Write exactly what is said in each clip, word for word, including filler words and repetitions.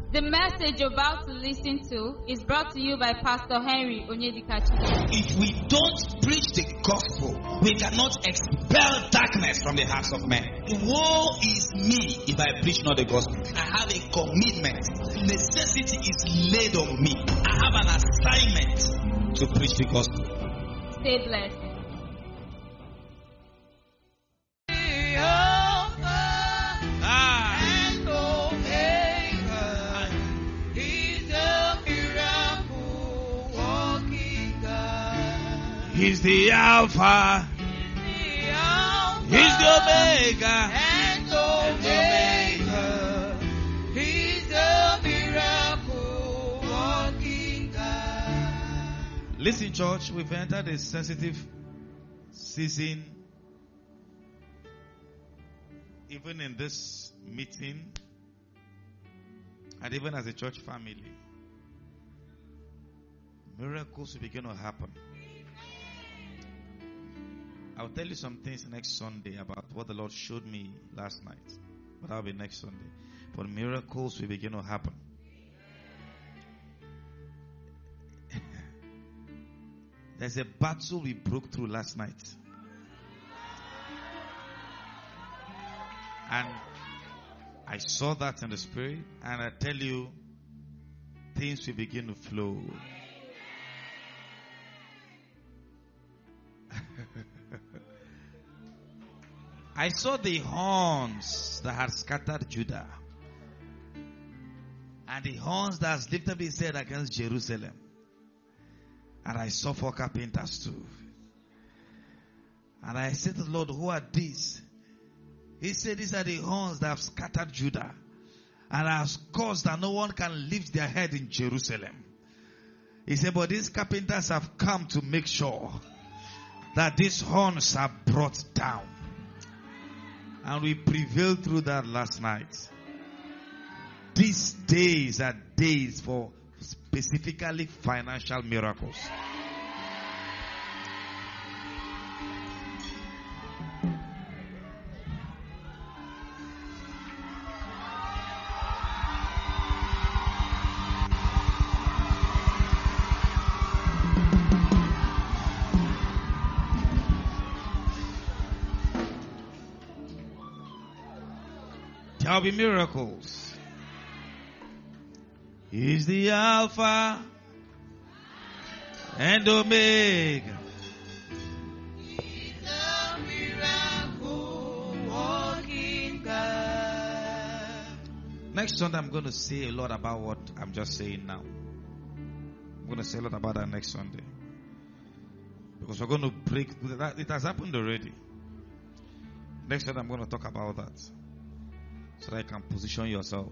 The message you're about to listen to is brought to you by Pastor Henry Onyedikachi. If we don't preach the gospel, we cannot expel darkness from the hearts of men. Woe is me if I preach not the gospel. I have a commitment. Necessity is laid on me. I have an assignment to preach the gospel. Stay blessed. He's the Alpha, He's the Omega, and Omega. He's the miracle working God. Listen, church, we've entered a sensitive season, even in this meeting, and even as a church family. Miracles will begin to happen. I'll tell you some things next Sunday about what the Lord showed me last night. But that'll be next Sunday. But miracles will begin to happen. There's a battle we broke through last night. And I saw that in the spirit. And I tell you, things will begin to flow. I saw the horns that had scattered Judah, and the horns that has lifted his head against Jerusalem. And I saw four carpenters too. And I said to the Lord, who are these? He said, these are the horns that have scattered Judah, and has caused that no one can lift their head in Jerusalem. He said, but these carpenters have come to make sure that these horns are brought down. And we prevailed through that last night. These days are days for specifically financial miracles. There will be miracles. He's the Alpha and Omega. He's the miracle working God. Next Sunday, I'm going to say a lot about what I'm just saying now. I'm going to say a lot about that next Sunday. Because we're going to break. It has happened already. Next Sunday, I'm going to talk about that. So that you can position yourself.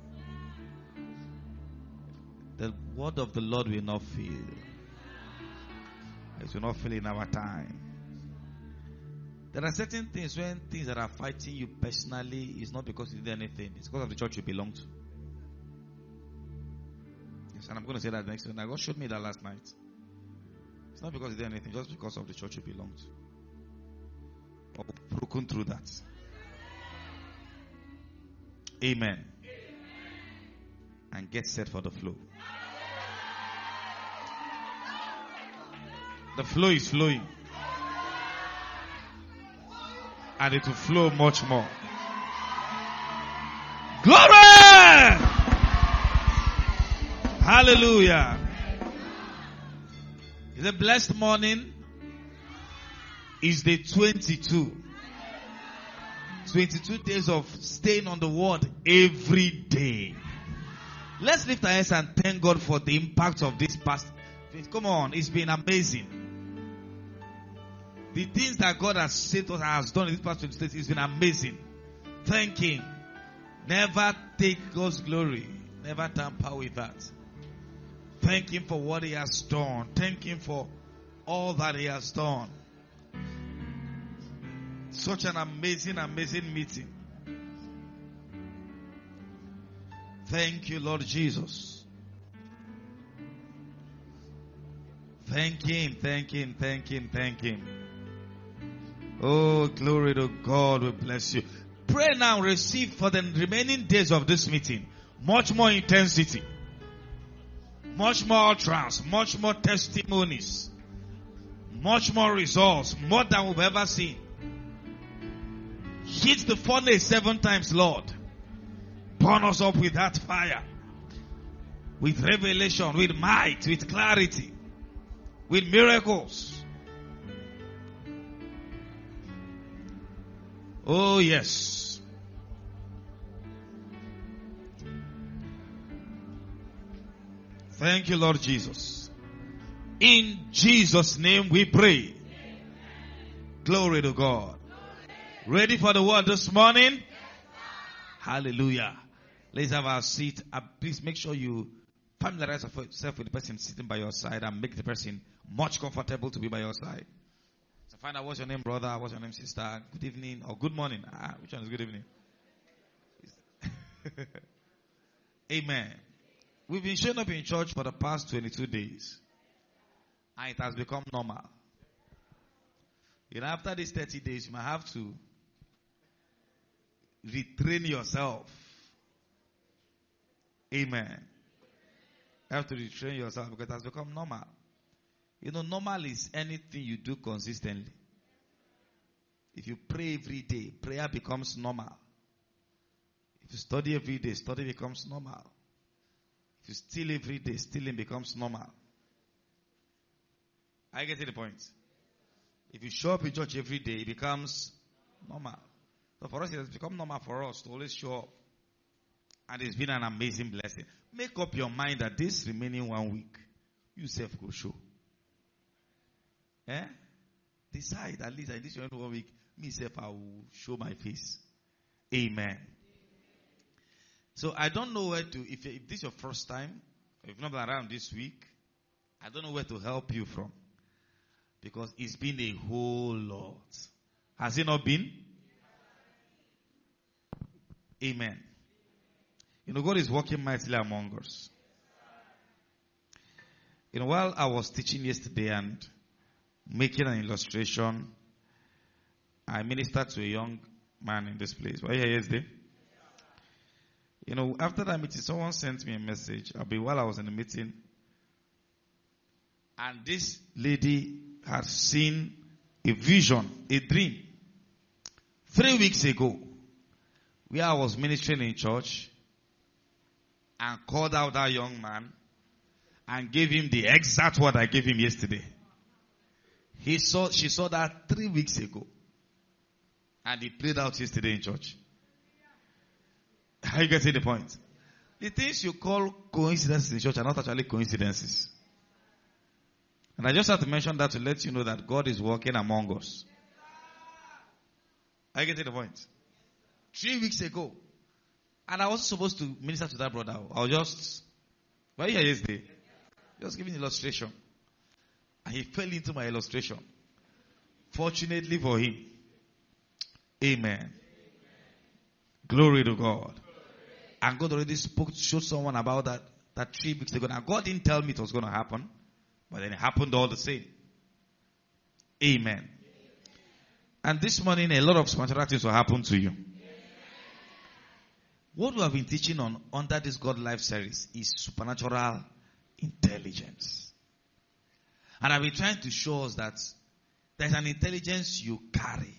The word of the Lord will not fail. It will not fail in our time. There are certain things when things that are fighting you personally is not because you did anything. It's because of the church you belong to. Yes, and I'm going to say that next time. God showed me that last night. It's not because you did anything, just because of the church you belong to. Or broken through that. Amen. And get set for the flow. The flow is flowing. And it will flow much more. Glory! Hallelujah. It's a blessed morning. It's day twenty-two. twenty-two days of staying on the word every day. Let's lift our hands and thank God for the impact of this past. Come on, it's been amazing. The things that God has said to us, has done in this past twenty days, it's been amazing. Thank Him. Never take God's glory. Never tamper with that. Thank Him for what He has done. Thank Him for all that He has done. Such an amazing, amazing meeting. Thank you, Lord Jesus. Thank Him, thank Him, thank Him, thank Him. Oh, glory to God. We bless you. Pray now, receive for the remaining days of this meeting much more intensity, much more utterance, much more testimonies, much more results, more than we've ever seen. Hit the furnace seven times, Lord. Burn us up with that fire, with revelation, with might, with clarity, with miracles. Oh, yes. Thank you, Lord Jesus. In Jesus' name we pray. Glory to God. Ready for the word this morning? Hallelujah. Let's have our seat. Uh, please make sure you familiarize yourself with the person sitting by your side and make the person much comfortable to be by your side. So find out what's your name, brother, what's your name, sister, good evening, or good morning. Ah, which one is good evening? Amen. We've been showing up in church for the past twenty-two days. And it has become normal. You know, after these thirty days, you might have to retrain yourself. Amen. You have to retrain yourself because it has become normal. You know, normal is anything you do consistently. If you pray every day, prayer becomes normal. If you study every day, study becomes normal. If you steal every day, stealing becomes normal. I get to the point. If you show up in church every day, it becomes normal. So for us, it has become normal for us to always show up. And it's been an amazing blessing. Make up your mind that this remaining one week, you self go show. Eh? Decide at least in this one week, me self I will show my face. Amen. So I don't know where to, if, if this is your first time, if you've not been around this week, I don't know where to help you from. Because it's been a whole lot. Has it not been? Amen. You know, God is working mightily among us. You know, while I was teaching yesterday and making an illustration, I ministered to a young man in this place. Were you here yesterday? You know, after that meeting, someone sent me a message. I'll be while I was in the meeting. And this lady had seen a vision, a dream. Three weeks ago, where I was ministering in church and called out that young man and gave him the exact word I gave him yesterday. He saw, she saw that three weeks ago. And he played out yesterday in church. How you getting the point? The things you call coincidences in church are not actually coincidences. And I just have to mention that to let you know that God is working among us. Are you getting the point? Three weeks ago. And I was supposed to minister to that brother. I was just, were you here yesterday? Just giving an illustration. And he fell into my illustration. Fortunately for him. Amen. Amen. Glory to God. And God already spoke, showed someone about that, that three weeks ago. And God didn't tell me it was going to happen. But then it happened all the same. Amen. And this morning, a lot of supernatural things will happen to you. What we have been teaching on under this God Life series is supernatural intelligence. And I've been trying to show us that there's an intelligence you carry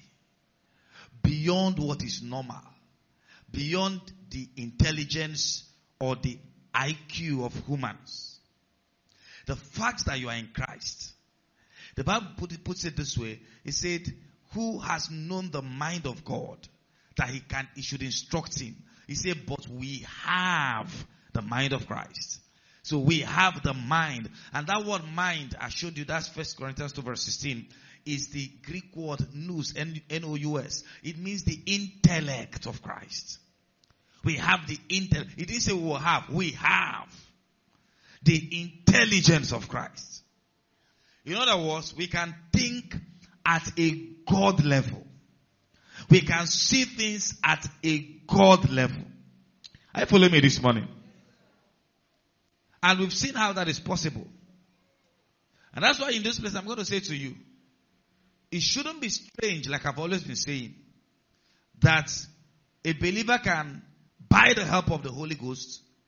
beyond what is normal, beyond the intelligence or the I Q of humans. The fact that you are in Christ. The Bible put it, puts it this way. It said, who has known the mind of God that he can, he should instruct him. He said, but we have the mind of Christ. So we have the mind. And that word mind, I showed you, that's First Corinthians two verse sixteen, is the Greek word nous, N O U S. It means the intellect of Christ. We have the intellect. It didn't say we will have. We have the intelligence of Christ. In other words, we can think at a God level. We can see things at a God level. Are you following me this morning? And we've seen how that is possible. And that's why in this place I'm going to say to you, it shouldn't be strange, like I've always been saying, that a believer can, by the help of the Holy Ghost,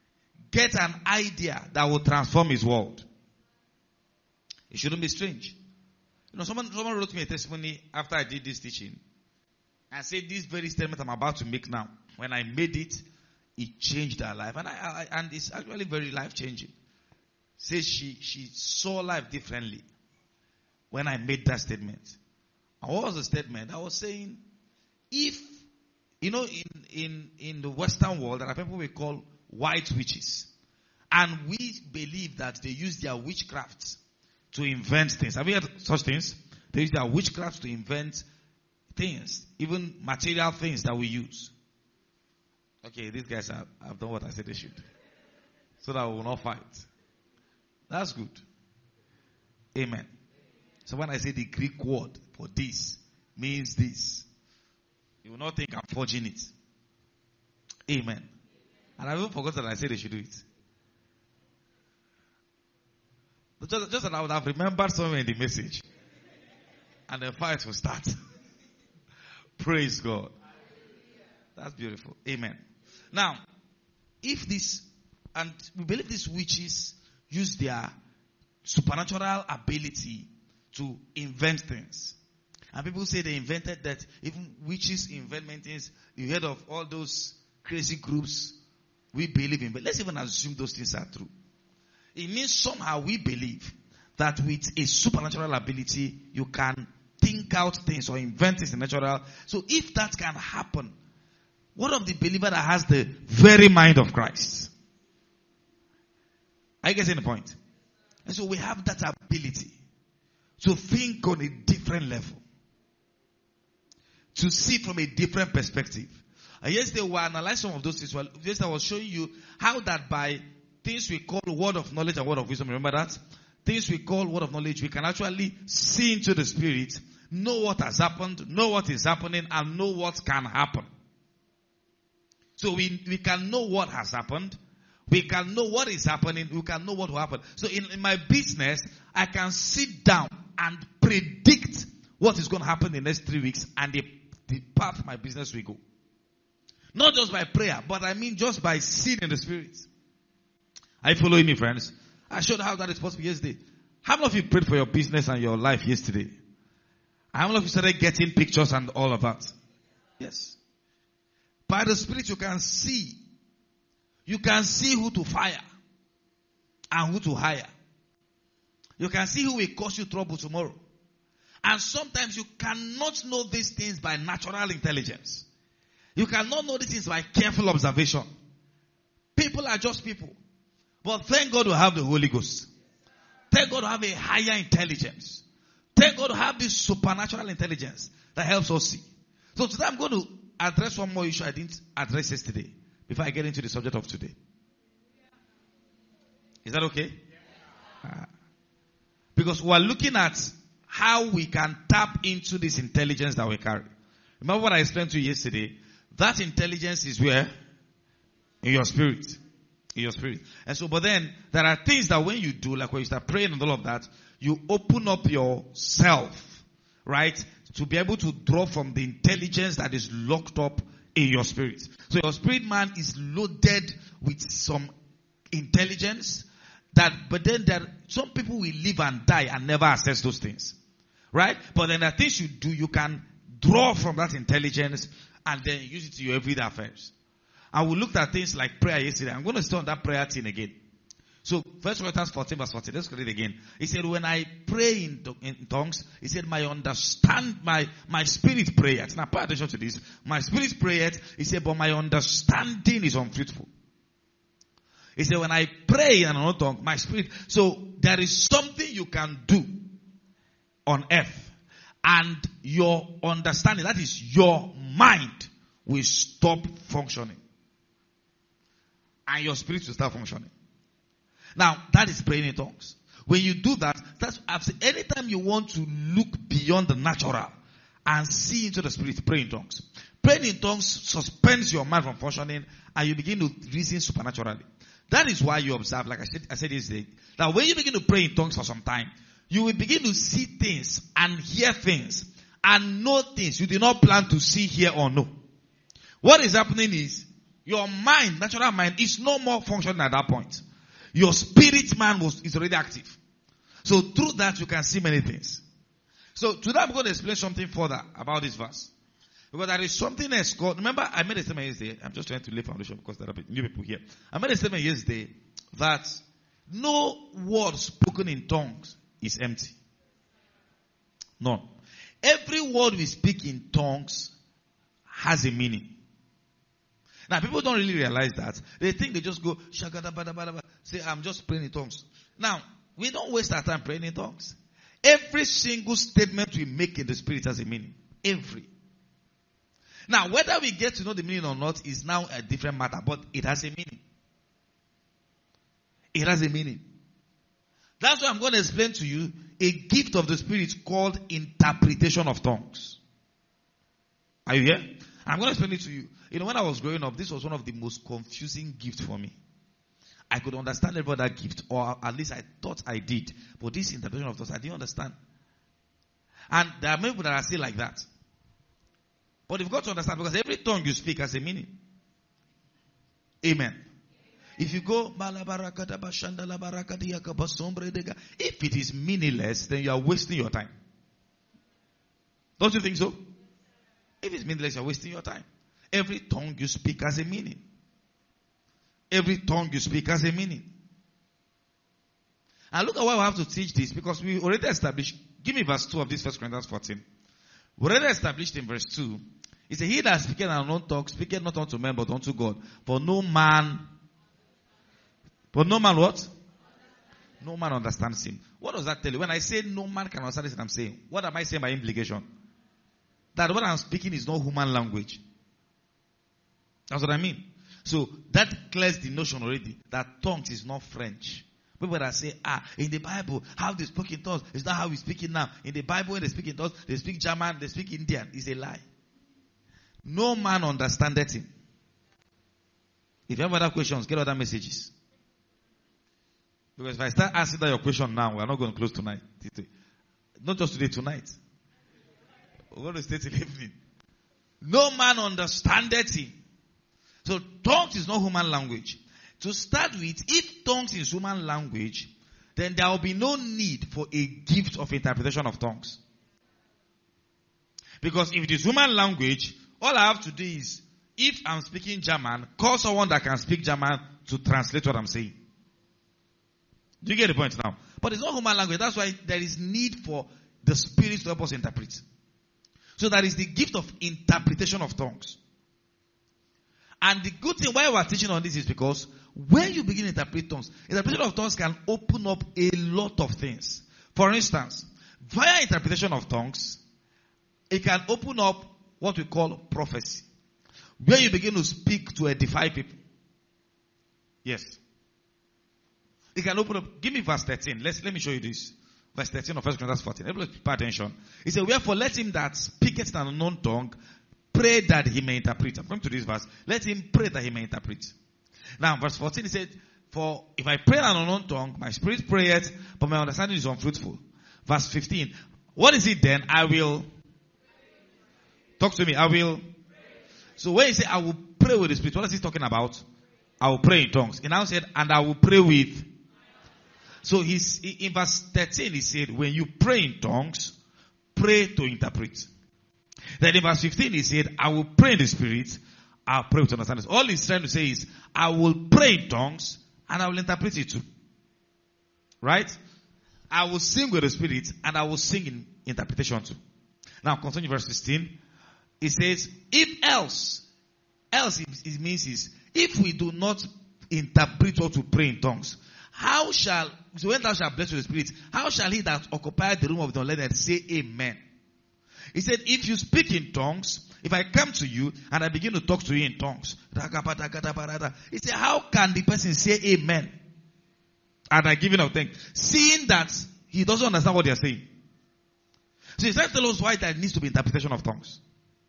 get an idea that will transform his world. It shouldn't be strange. You know, someone, someone wrote me a testimony after I did this teaching and said this very statement I'm about to make now. When I made it, it changed her life. And I, I and it's actually very life-changing. Says she, she saw life differently when I made that statement. And what was the statement? I was saying, if, you know, in, in, in the Western world, there are people we call white witches. And we believe that they use their witchcraft to invent things. Have you heard such things? They use their witchcraft to invent things, even material things that we use. Okay, these guys have, have done what I said they should. So that we will not fight. That's good. Amen. So when I say the Greek word for this means this, you will not think I'm forging it. Amen. And I even forgot that I said they should do it. But just, just that I would have remembered somewhere in the message. And the fight will start. Praise God. That's beautiful. Amen. Now, if this, and we believe these witches use their supernatural ability to invent things. And people say they invented that. Even witches invent things. You heard of all those crazy groups we believe in. But let's even assume those things are true. It means somehow we believe that with a supernatural ability, you can think out things or invent things in natural. So if that can happen, what of the believer that has the very mind of Christ? Are you getting the point? And so we have that ability to think on a different level. To see from a different perspective. And yesterday we were analyzing some of those things. Well, yesterday I was showing you how that by things we call word of knowledge and word of wisdom, remember that? Things we call word of knowledge, we can actually see into the spirit, know what has happened, know what is happening, and know what can happen. So we, we can know what has happened. We can know what is happening. We can know what will happen. So in, in my business, I can sit down and predict what is going to happen in the next three weeks and the, the path my business will go. Not just by prayer, but I mean just by seeing in the spirit. Are you following me, friends? I showed how that is possible yesterday. How many of you prayed for your business and your life yesterday? How many of you started getting pictures and all of that? Yes. By the Spirit you can see. You can see who to fire and who to hire. You can see who will cause you trouble tomorrow. And sometimes you cannot know these things by natural intelligence. You cannot know these things by careful observation. People are just people. But thank God we have the Holy Ghost. Thank God we have a higher intelligence. Thank God we have this supernatural intelligence that helps us see. So today I'm going to address one more issue I didn't address yesterday before I get into the subject of today. Is that okay? Uh, because we are looking at how we can tap into this intelligence that we carry. Remember what I explained to you yesterday? That intelligence is where? In your spirit. In your spirit. And so, but then, there are things that when you do, like when you start praying and all of that, you open up yourself, right? To be able to draw from the intelligence that is locked up in your spirit. So your spirit man is loaded with some intelligence that, but then there, some people will live and die and never access those things. Right? But then the things you do, you can draw from that intelligence and then use it to your everyday affairs. And we looked at things like prayer yesterday. I'm going to stay on that prayer thing again. So, First Corinthians fourteen verse fourteen. Let's read it again. He said, when I pray in, in tongues, he said, my understand, my, my spirit prayeth. Now, pay attention to this. My spirit prayeth. He said, but my understanding is unfruitful. He said, when I pray in another tongue, my spirit. So, there is something you can do on earth. And your understanding, that is your mind, will stop functioning. And your spirit will start functioning. Now, that is praying in tongues. When you do that, that's anytime you want to look beyond the natural and see into the spirit, pray in tongues. Praying in tongues suspends your mind from functioning and you begin to reason supernaturally. That is why you observe, like I said, I said yesterday, that when you begin to pray in tongues for some time, you will begin to see things and hear things and know things you did not plan to see, hear, or know. What is happening is Your mind, natural mind, is no more functioning at that point. Your spirit man was is already active. So through that you can see many things. So today I'm going to explain something further about this verse. Because there is something else called, remember I made a statement yesterday, I'm just trying to lay foundation because there are new people here. I made a statement yesterday that no word spoken in tongues is empty. None. Every word we speak in tongues has a meaning. Now people don't really realize that. They think they just go, shakadabadabadaba, say I'm just praying in tongues. Now, we don't waste our time praying in tongues. Every single statement we make in the spirit has a meaning. Every. Now, whether we get to know the meaning or not is now a different matter, but it has a meaning. It has a meaning. That's why I'm going to explain to you a gift of the Spirit called interpretation of tongues. Are you here? I'm going to explain it to you. You know, when I was growing up, this was one of the most confusing gifts for me. I could understand every other gift, or at least I thought I did. But this interpretation of tongues, I didn't understand. And there are many people that are still like that. But you've got to understand, because every tongue you speak has a meaning. Amen. If you go, if it is meaningless, then you are wasting your time. Don't you think so? If it's meaningless, you are wasting your time. Every tongue you speak has a meaning. Every tongue you speak has a meaning. And look at why we have to teach this, because we already established, give me verse two of this First Corinthians fourteen. We already established in verse two, it says, he that speaketh an unknown tongue speaketh not unto men but unto God. For no man, for no man what? No man understands him. What does that tell you? When I say no man can understand this, I'm saying, what am I saying by implication? That what I'm speaking is not human language. That's what I mean. So that clears the notion already that tongues is not French. People that say, ah, in the Bible, how they speak in tongues is not how we speak it now. In the Bible, when they speak in tongues, they speak German, they speak Indian. It's a lie. No man understandeth him. If you have other questions, get other messages. Because if I start answering that your question now, we're not going to close tonight. Not just today, tonight. We're going to stay till evening. No man understandeth him. So tongues is not human language. To start with, if tongues is human language, then there will be no need for a gift of interpretation of tongues. Because if it is human language, all I have to do is, if I'm speaking German, call someone that can speak German to translate what I'm saying. Do you get the point now? But it's not human language. That's why there is need for the Spirit to help us interpret. So that is the gift of interpretation of tongues. And the good thing why we're teaching on this is because when you begin to interpret tongues, interpretation of tongues can open up a lot of things. For instance, via interpretation of tongues, it can open up what we call prophecy. Where you begin to speak to edify people. Yes. It can open up. Give me verse thirteen. Let's, let me show you this. Verse thirteen of First Corinthians fourteen. Everybody pay attention. It says, wherefore let him that speaketh an unknown tongue pray that he may interpret. I'm coming to this verse. Let him pray that he may interpret. Now, verse fourteen, he said, for if I pray in an unknown tongue, my spirit prayeth, but my understanding is unfruitful. Verse fifteen, what is it then? I will. Talk to me. I will. So when he said, I will pray with the Spirit, what is he talking about? I will pray in tongues. He now said, and I will pray with. So he's, in verse thirteen, he said, when you pray in tongues, pray to interpret. Then in verse fifteen, he said, I will pray in the Spirit, I'll pray with understanding. All he's trying to say is, I will pray in tongues, and I will interpret it too. Right? I will sing with the Spirit, and I will sing in interpretation too. Now, continue verse sixteen. It says, if else, else it, it means is, if we do not interpret or to pray in tongues, how shall, so when thou shalt bless with the Spirit, how shall he that occupied the room of the unlearned say amen? He said, if you speak in tongues, if I come to you and I begin to talk to you in tongues, he said, how can the person say amen? And I give him a thing, seeing that he doesn't understand what they are saying. So he's trying to tell us why there needs to be interpretation of tongues.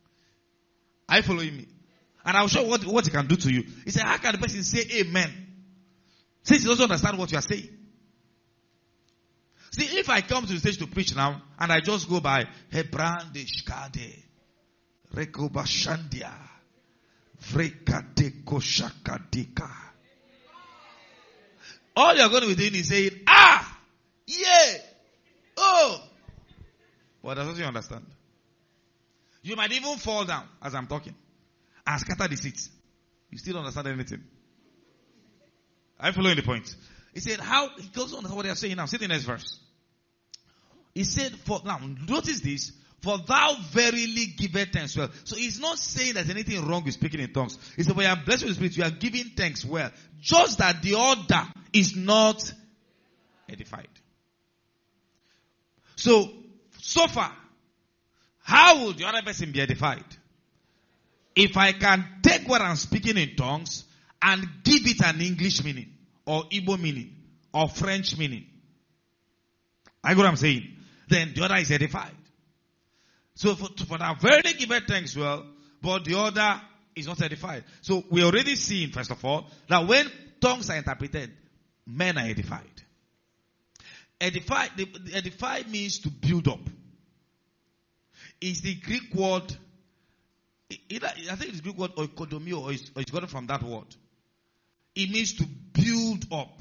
Are you following me? And I'll show what, what he can do to you. He said, how can the person say amen? Since he doesn't understand what you are saying. See, if I come to the stage to preach now, and I just go by, Hebrande Shkade, Rekobashandia, Vrekateko shakadika. All you're going to be doing is saying, ah, yeah, oh. But that's what you understand. You might even fall down as I'm talking and scatter the seats. You still don't understand anything. Are you following the point? He said, how, he goes on what they are saying now. See the next verse. He said, for, now, notice this. For thou verily giveth thanks well. So he's not saying there's anything wrong with speaking in tongues. He said, when you are blessed with the Spirit, you are giving thanks well. Just that the order is not edified. So, so far, how will the other person be edified? If I can take what I'm speaking in tongues and give it an English meaning, or Igbo meaning, or French meaning. I get what I'm saying? Then the other is edified. So for, for that very given thanks well, but the other is not edified. So we already seen, first of all, that when tongues are interpreted, men are edified. Edified, the, the edified means to build up. It's the Greek word, either, I think it's Greek word oikodomio, or it's, or it's gotten from that word. It means to build up.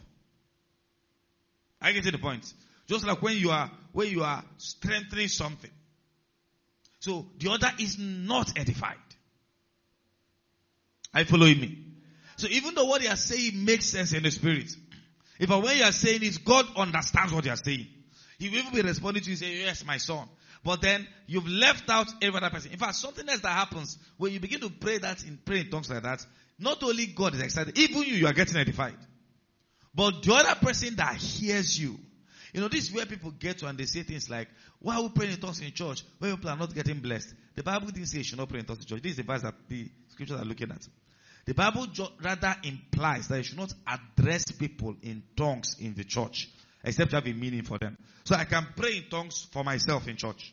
I get to the point. Just like when you are, when you are strengthening something. So the other is not edified. Are you following me? So even though what you are saying makes sense in the spirit, if when you are saying it, God understands what you are saying. He will even be responding to you and say, yes, my son. But then you've left out every other person. In fact, something else that happens when you begin to pray that in pray in tongues like that, not only God is excited, even you, you are getting edified. But the other person that hears you, you know, this is where people get to and they say things like, why are we praying in tongues in church when people are not getting blessed? The Bible didn't say you should not pray in tongues in church. This is the verse that the scriptures are looking at. The Bible rather implies that you should not address people in tongues in the church, except you have a meaning for them. So I can pray in tongues for myself in church.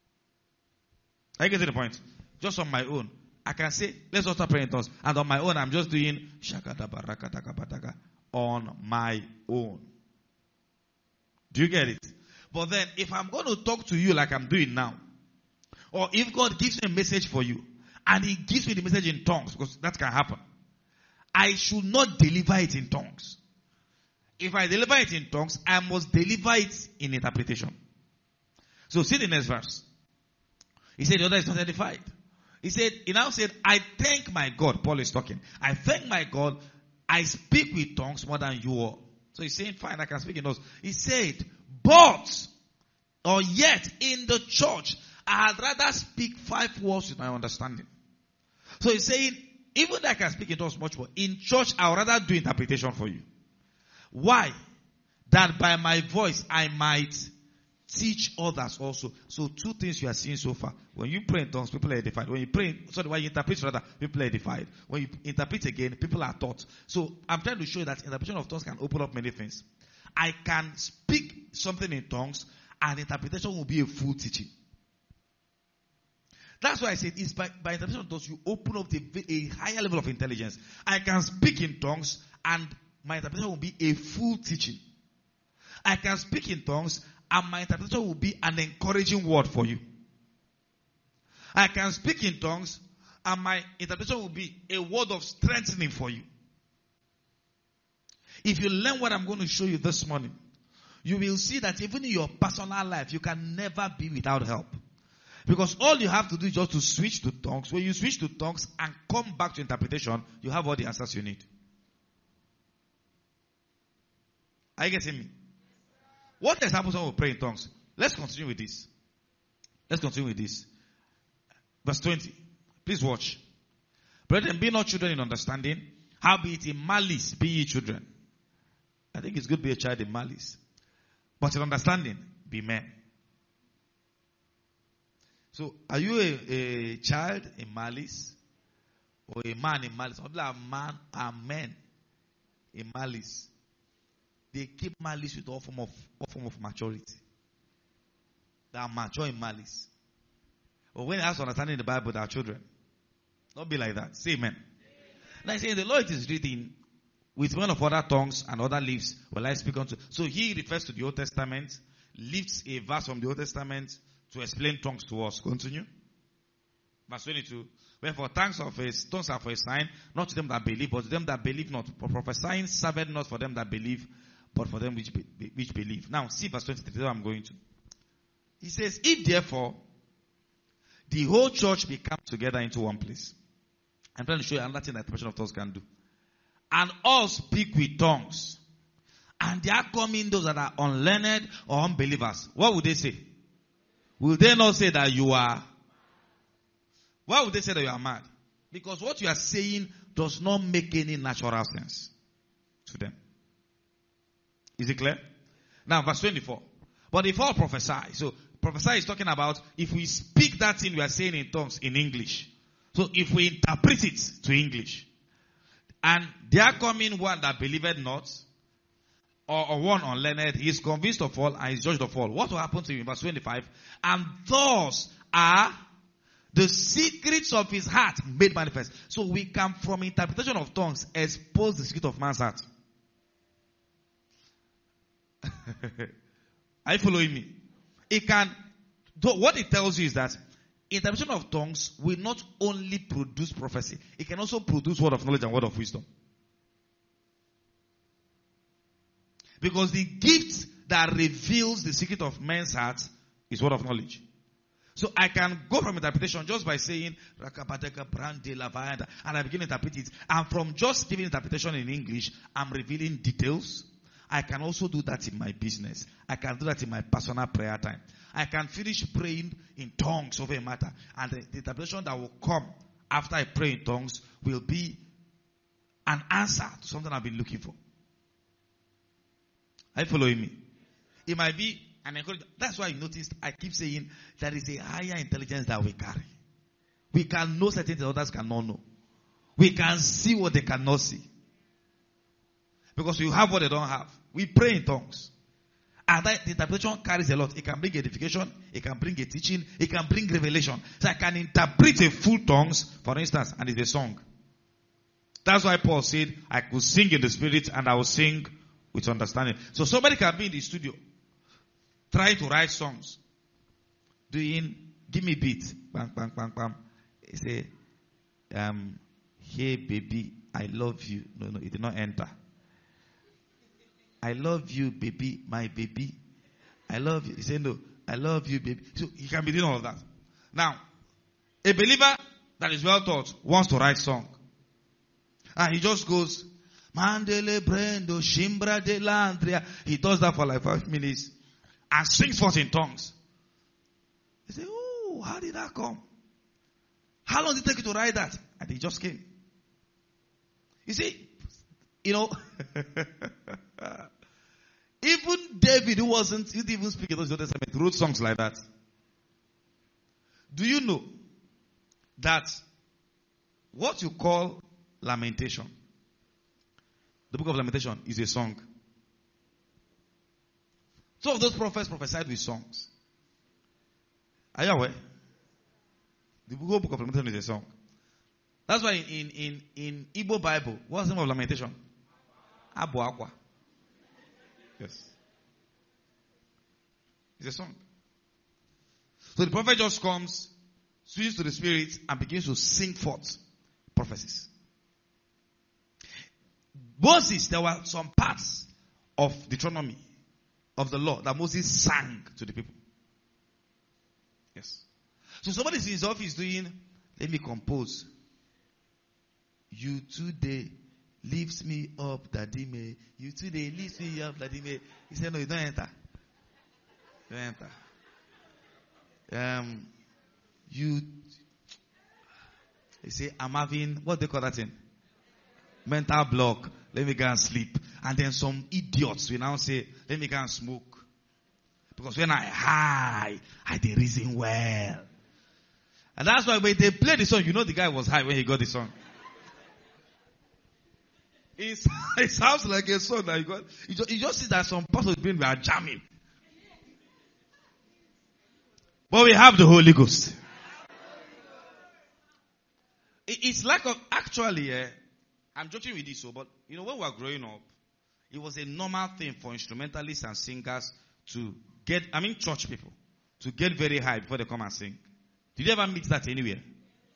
I get to the point. Just on my own. I can say, let's all start praying in tongues. And on my own, I'm just doing shakadabarakatakabataka on my own. Do you get it? But then, if I'm going to talk to you like I'm doing now, or if God gives me a message for you, and He gives me the message in tongues, because that can happen, I should not deliver it in tongues. If I deliver it in tongues, I must deliver it in interpretation. So see the next verse. He said the other is not edified. He said, he now said, I thank my God. Paul is talking. I thank my God. I speak with tongues more than you all. So he's saying, fine, I can speak in tongues. He said, but, or yet, in the church, I had rather speak five words with my understanding. So he's saying, even though I can speak in tongues much more, in church, I would rather do interpretation for you. Why? That by my voice, I might teach others also. So two things you are seeing so far. When you pray in tongues, people are edified. When you pray, sorry, when you interpret rather, people are edified. When you interpret again, people are taught. So I'm trying to show you that interpretation of tongues can open up many things. I can speak something in tongues, and interpretation will be a full teaching. That's why I said it's by, by interpretation of tongues you open up the, a higher level of intelligence. I can speak in tongues, and my interpretation will be a full teaching. I can speak in tongues, and my interpretation will be an encouraging word for you. I can speak in tongues, and my interpretation will be a word of strengthening for you. If you learn what I'm going to show you this morning, you will see that even in your personal life, you can never be without help. Because all you have to do is just to switch to tongues. When you switch to tongues and come back to interpretation, you have all the answers you need. Are you getting me? What else happens when we pray in tongues? Let's continue with this. Let's continue with this. Verse twenty. Please watch. Brethren, be not children in understanding. Howbeit in malice be ye children. I think it's good to be a child in malice. But in understanding, be men. So, are you a, a child in malice? Or a man in malice? Some people are man are men in malice. They keep malice with all form of all form of maturity. They are mature in malice. But when they have to understanding the Bible, they are children. Don't be like that. Say amen. Now, saying the Lord is reading with one of other tongues and other lips will I speak unto. So he refers to the Old Testament, lifts a verse from the Old Testament to explain tongues to us. Continue. Verse twenty-two. Wherefore tongues of a tongues are for a sign, not to them that believe, but to them that believe not. For prophesying serveth not for them that believe, but for them which, be, which believe. Now, see verse twenty-three, that's what I'm going to. He says, if therefore the whole church be come together into one place. I'm trying to show you another thing that the person of tongues can do. And all speak with tongues. And there come in those that are unlearned or unbelievers. What would they say? Will they not say that you are? Why would they say that you are mad? Because what you are saying does not make any natural sense to them. Is it clear? Now, verse twenty-four. But if all prophesy, so prophesy is talking about if we speak that thing we are saying in tongues in English. So if we interpret it to English, and there come in one that believeth not, or, or one unlearned, he is convinced of all and is judged of all. What will happen to him in verse twenty-five? And thus are the secrets of his heart made manifest. So we can, from interpretation of tongues, expose the secret of man's heart. Are you following me? It can, what it tells you is that interpretation of tongues will not only produce prophecy, it can also produce word of knowledge and word of wisdom. Because the gift that reveals the secret of men's hearts is word of knowledge. So I can go from interpretation just by saying, and I begin to interpret it. And from just giving interpretation in English, I'm revealing details. I can also do that in my business. I can do that in my personal prayer time. I can finish praying in tongues over a matter. And the, the interpretation that will come after I pray in tongues will be an answer to something I've been looking for. Are you following me? It might be an encouragement. That's why you noticed I keep saying there is a higher intelligence that we carry. We can know certain things others cannot know. We can see what they cannot see. Because we have what they don't have. We pray in tongues. And that the interpretation carries a lot. It can bring edification. It can bring a teaching. It can bring revelation. So I can interpret a full tongues, for instance, and it's a song. That's why Paul said, I could sing in the spirit and I will sing with understanding. So somebody can be in the studio, trying to write songs, doing, give me beat, bang, bang, bang, bang. He say, um, hey baby, I love you. No, no, it did not enter. I love you, baby, my baby. I love you. He said, no, I love you, baby. So he can be doing all of that. Now, a believer that is well taught wants to write song. And he just goes, Mandele Brendo, Shimbra de Landria. He does that for like five minutes and sings forth in tongues. He said, oh, how did that come? How long did it take you to write that? And he just came. You see, you know, even David, who wasn't, he didn't even speak in those Old Testament, wrote songs like that. Do you know that what you call lamentation, the book of Lamentation, is a song? Some of those prophets prophesied with songs. Are you aware? The whole book of Lamentation is a song. That's why in, in, in Igbo Bible, what's the name of Lamentation? Abu Akwa. Yes. It's a song. So the prophet just comes, switches to the spirit, and begins to sing forth prophecies. Moses, there were some parts of Deuteronomy, of the law, that Moses sang to the people. Yes. So somebody in his office doing, let me compose. You today lifts me up, Daddy May. You today lifts me up, Daddy May. He said, no, you don't enter. You don't enter. Um, you, he say, I'm having, what do they call that thing? Mental block. Let me go and sleep. And then some idiots will now say, let me go and smoke. Because when I high, I did reason well. And that's why when they play the song, you know the guy was high when he got the song. It's, it sounds like a song that you got. You just, you just see that some parts of the brain were jamming. But we have the Holy Ghost. It, it's like, a, actually, uh, I'm joking with this, so, but you know, when we were growing up, it was a normal thing for instrumentalists and singers to get, I mean, church people, to get very high before they come and sing. Did you ever meet that anywhere?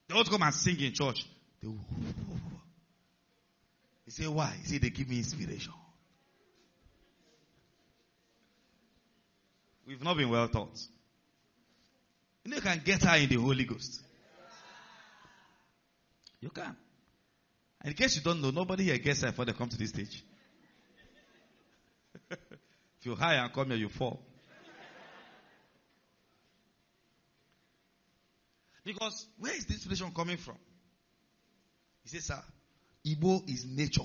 They want to come and sing in church. They will, he say, why? He say, they give me inspiration. We've not been well taught. You know, you can get her in the Holy Ghost. You can. And in case you don't know, nobody here gets her before they come to this stage. If you're high and come here, you fall. Because where is this inspiration coming from? He says, sir, Igbo is nature.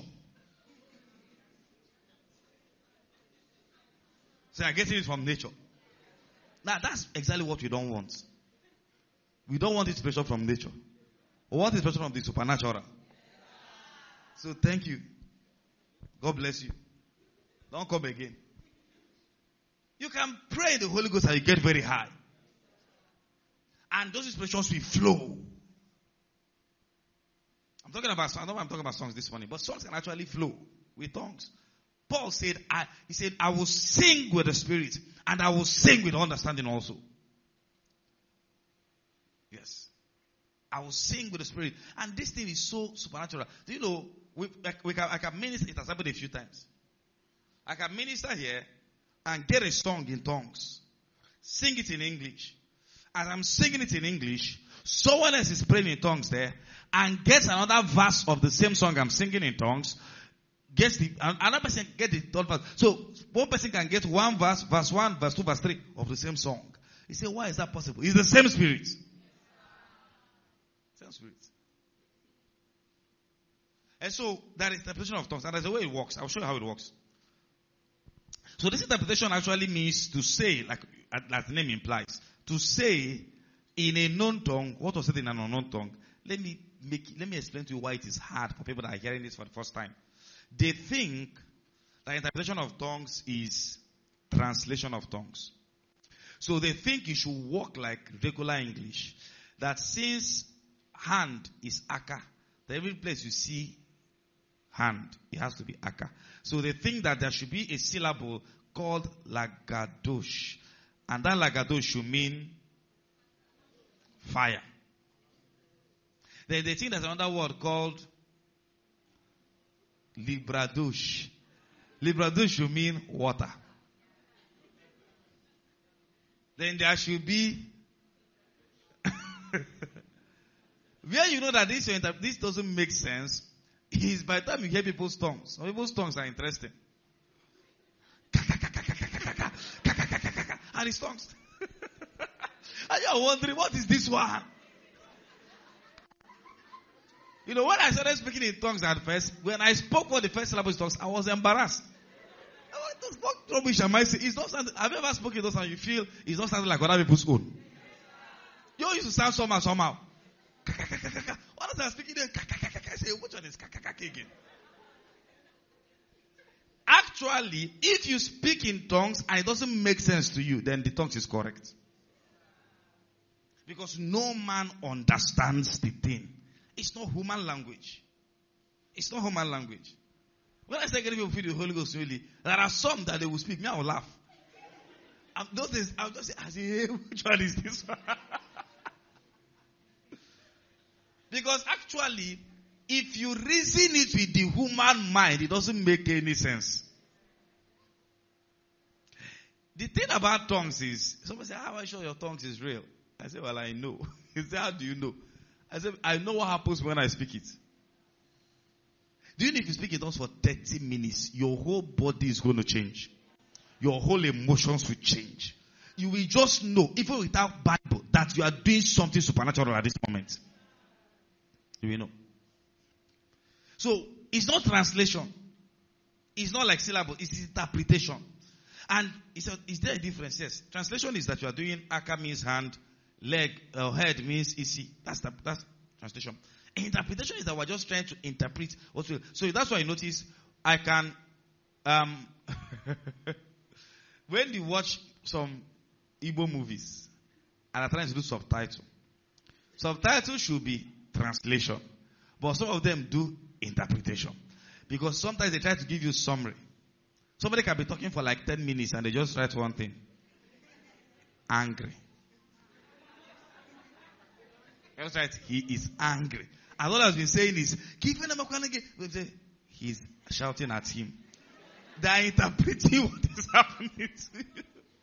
So I'm getting it from nature. Now that's exactly what we don't want. We don't want inspiration from nature. We want inspiration from the supernatural. So thank you. God bless you. Don't come again. You can pray in the Holy Ghost and you get very high. And those inspirations will flow. I'm talking about songs. I know I'm talking about songs this morning, but songs can actually flow with tongues. Paul said, I, he said, I will sing with the Spirit and I will sing with understanding also. Yes. I will sing with the Spirit. And this thing is so supernatural. Do you know, we, like, we can, I can minister, it has happened a few times. I can minister here and get a song in tongues. Sing it in English. As I'm singing it in English, someone else is praying in tongues there and gets another verse of the same song I'm singing in tongues. Gets the, another person get the third verse. So one person can get one verse, verse one, verse two, verse three of the same song. You say, why is that possible? It's the same Spirit. Same Spirit. And so that is the interpretation of tongues. And there's a way it works. I'll show you how it works. So this interpretation actually means to say, like, as the name implies, to say in a known tongue what was said in an unknown tongue. Let me make, let me explain to you why it is hard for people that are hearing this for the first time. They think that interpretation of tongues is translation of tongues. So they think you should walk like regular English. That since hand is aka, that every place you see hand, it has to be aka. So they think that there should be a syllable called lagadosh. And that lagadosh should mean fire. Then they think there's another word called libradosh. Libradosh should mean water. Then there should be where you know that this, this doesn't make sense is by the time you hear people's tongues. Some people's tongues are interesting. And his tongues. And you're wondering, what is this one? You know, when I started speaking in tongues at first, when I spoke for the first syllable in tongues, I was embarrassed. What rubbish am I saying? It's not sounding, have you ever spoken in those and you feel it's not sounding like other people's own? You used to sound somehow, somehow. What is I speaking there? I say, which one is again? Actually, if you speak in tongues and it doesn't make sense to you, then the tongues is correct. Because no man understands the thing. It's not human language. It's not human language. When I say getting people feel the Holy Ghost really, there are some that they will speak. Me, I will laugh. And those days, I'll just say, I say, hey, which one is this one? Because actually, if you reason it with the human mind, it doesn't make any sense. The thing about tongues is, somebody say, how am I sure your tongues is real? I say, well, I know. He said, how do you know? I said, I know what happens when I speak it. Do you know if you speak in tongues for thirty minutes, your whole body is going to change. Your whole emotions will change. You will just know, even without Bible, that you are doing something supernatural at this moment. You will know. So, it's not translation. It's not like syllable. It's interpretation. And it's a, is there a difference? Yes. Translation is that you are doing aka means hand, leg, or head means isi. That's the, that's translation. Interpretation is that we're just trying to interpret what's real. So that's why you notice I can, um, when you watch some Igbo movies and are trying to do subtitle, subtitle should be translation, but some of them do interpretation because sometimes they try to give you summary. Somebody can be talking for like ten minutes and they just write one thing. Angry. That's right. He is angry. And all I've been saying is, give him a he's shouting at him. They are interpreting what is happening to you.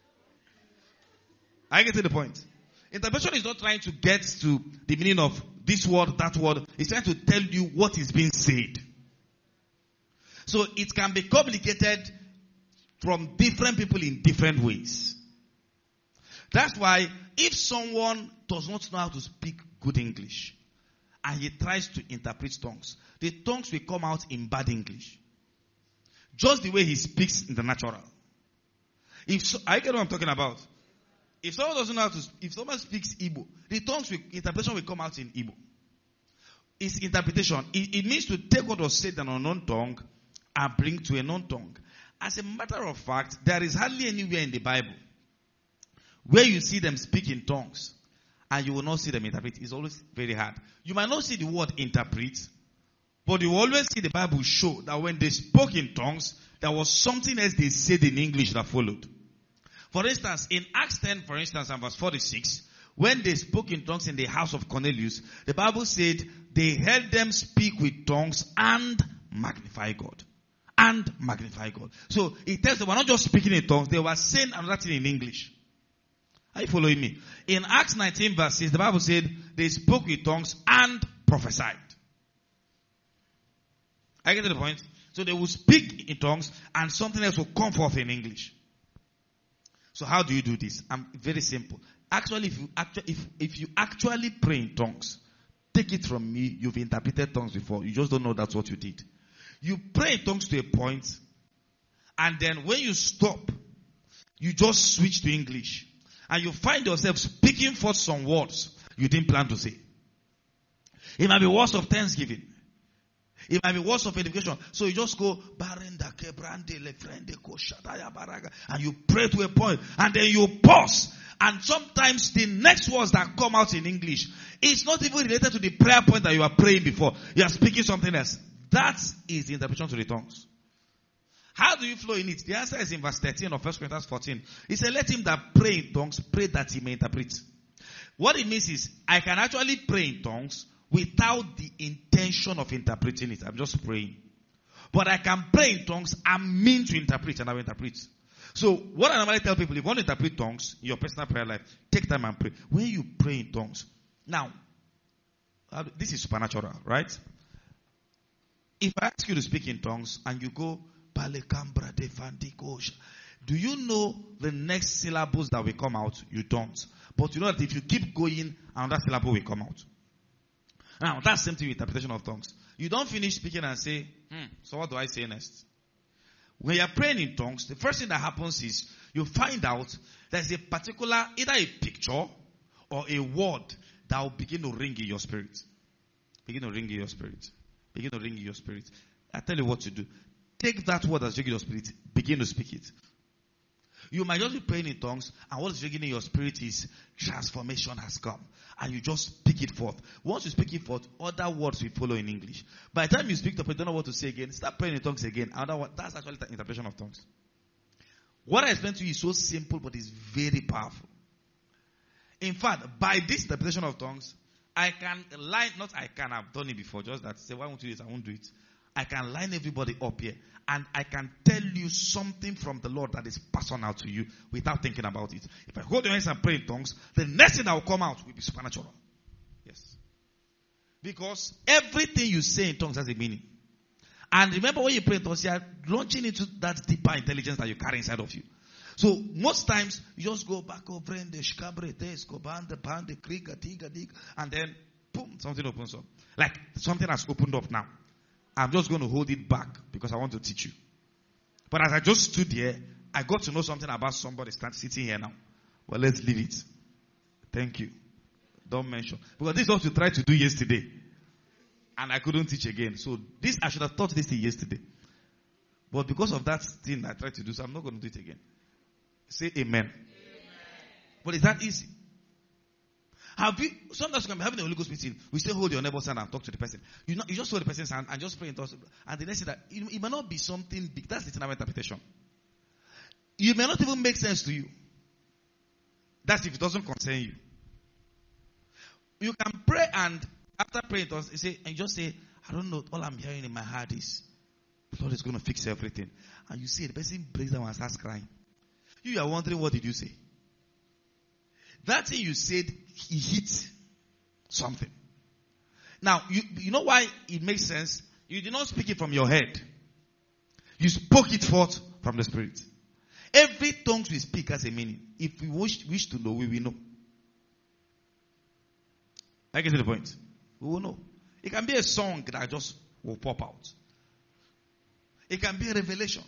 I get to the point. Interpretation is not trying to get to the meaning of this word, that word. It's trying to tell you what is being said. So it can be communicated from different people in different ways. That's why if someone does not know how to speak good English and he tries to interpret tongues, the tongues will come out in bad English. Just the way he speaks in the natural. If so, I get what I'm talking about. If someone doesn't know how to, if someone speaks Igbo, the tongues will, interpretation will come out in Igbo. It's interpretation. It, it means to take what was said in an unknown tongue and bring to a known tongue. As a matter of fact, there is hardly anywhere in the Bible where you see them speak in tongues and you will not see them interpret. It's always very hard. You might not see the word interpret, but you will always see the Bible show that when they spoke in tongues, there was something else they said in English that followed. For instance, in Acts ten, for instance, and verse forty-six, when they spoke in tongues in the house of Cornelius, the Bible said they heard them speak with tongues and magnify God. And magnify God. So it tells them they were not just speaking in tongues, they were saying another thing in English. Are you following me? In Acts nineteen verse six, the Bible said they spoke with tongues and prophesied. I get to the point? So they will speak in tongues and something else will come forth in English. So how do you do this? I'm very simple. Actually, if you actually, if, if you actually pray in tongues, take it from me, you've interpreted tongues before. You just don't know that's what you did. You pray in tongues to a point, and then when you stop, you just switch to English. And you find yourself speaking forth some words you didn't plan to say. It might be words of thanksgiving. It might be words of edification. So you just go, and you pray to a point, and then you pause. And sometimes the next words that come out in English, it's not even related to the prayer point that you are praying before. You are speaking something else. That is the interpretation to the tongues. How do you flow in it? The answer is in verse thirteen of First Corinthians fourteen. He said, let him that pray in tongues pray that he may interpret. What it means is, I can actually pray in tongues without the intention of interpreting it. I'm just praying. But I can pray in tongues and mean to interpret, and I will interpret. So what I normally tell people, if you want to interpret tongues in your personal prayer life, take time and pray. When you pray in tongues, now, this is supernatural, right? If I ask you to speak in tongues and you go, do you know the next syllables that will come out? You don't. But you know that if you keep going, another syllable will come out. Now, that's the same thing with interpretation of tongues. You don't finish speaking and say, hmm, so what do I say next? When you're praying in tongues, the first thing that happens is you find out there's a particular, either a picture or a word that will begin to ring in your spirit. Begin to ring in your spirit. Begin to ring in your spirit. I tell you what to do. Take that word that's ringing in your spirit, begin to speak it. You might just be praying in tongues, and what is ringing in your spirit is transformation has come. And you just speak it forth. Once you speak it forth, other words will follow in English. By the time you speak to people, you don't know what to say again. Start praying in tongues again. Another one, that's actually the interpretation of tongues. What I explained to you is so simple, but it's very powerful. In fact, by this interpretation of tongues, I can line, not I can, I've done it before, just that, say, why won't you do this? I won't do it. I can line everybody up here, and I can tell you something from the Lord that is personal to you without thinking about it. If I hold your hands and pray in tongues, the next thing that will come out will be supernatural. Yes. Because everything you say in tongues has a meaning. And remember, when you pray in tongues, you are launching into that deeper intelligence that you carry inside of you. So most times you just go back over and then boom, something opens up. Like something has opened up now. I'm just going to hold it back because I want to teach you. But as I just stood here, I got to know something about somebody sitting here now. Well, let's leave it. Thank you. Don't mention. Because this is what you tried to do yesterday. And I couldn't teach again. So this, I should have taught this thing yesterday. But because of that thing I tried to do, so I'm not going to do it again. Say amen. Amen. But is that easy? Have you, sometimes when we're having a Holy Ghost meeting, we still hold your neighbor's hand and talk to the person. You know, you just hold the person's hand and just pray in tongues. And the next thing that, it, it may not be something big. That's the thing about interpretation. It may not even make sense to you. That's if it doesn't concern you. you can pray and after praying, you say, and you just say, I don't know, all I'm hearing in my heart is, the Lord is going to fix everything. And you see the person breaks down and starts crying. You are wondering, what did you say? That thing you said, he hit something. Now, you, you know why it makes sense? You did not speak it from your head. You spoke it forth from the Spirit. Every tongue we speak has a meaning. If we wish, wish to know, we will know. I get to the point. We will know. It can be a song that just will pop out. It can be a revelation.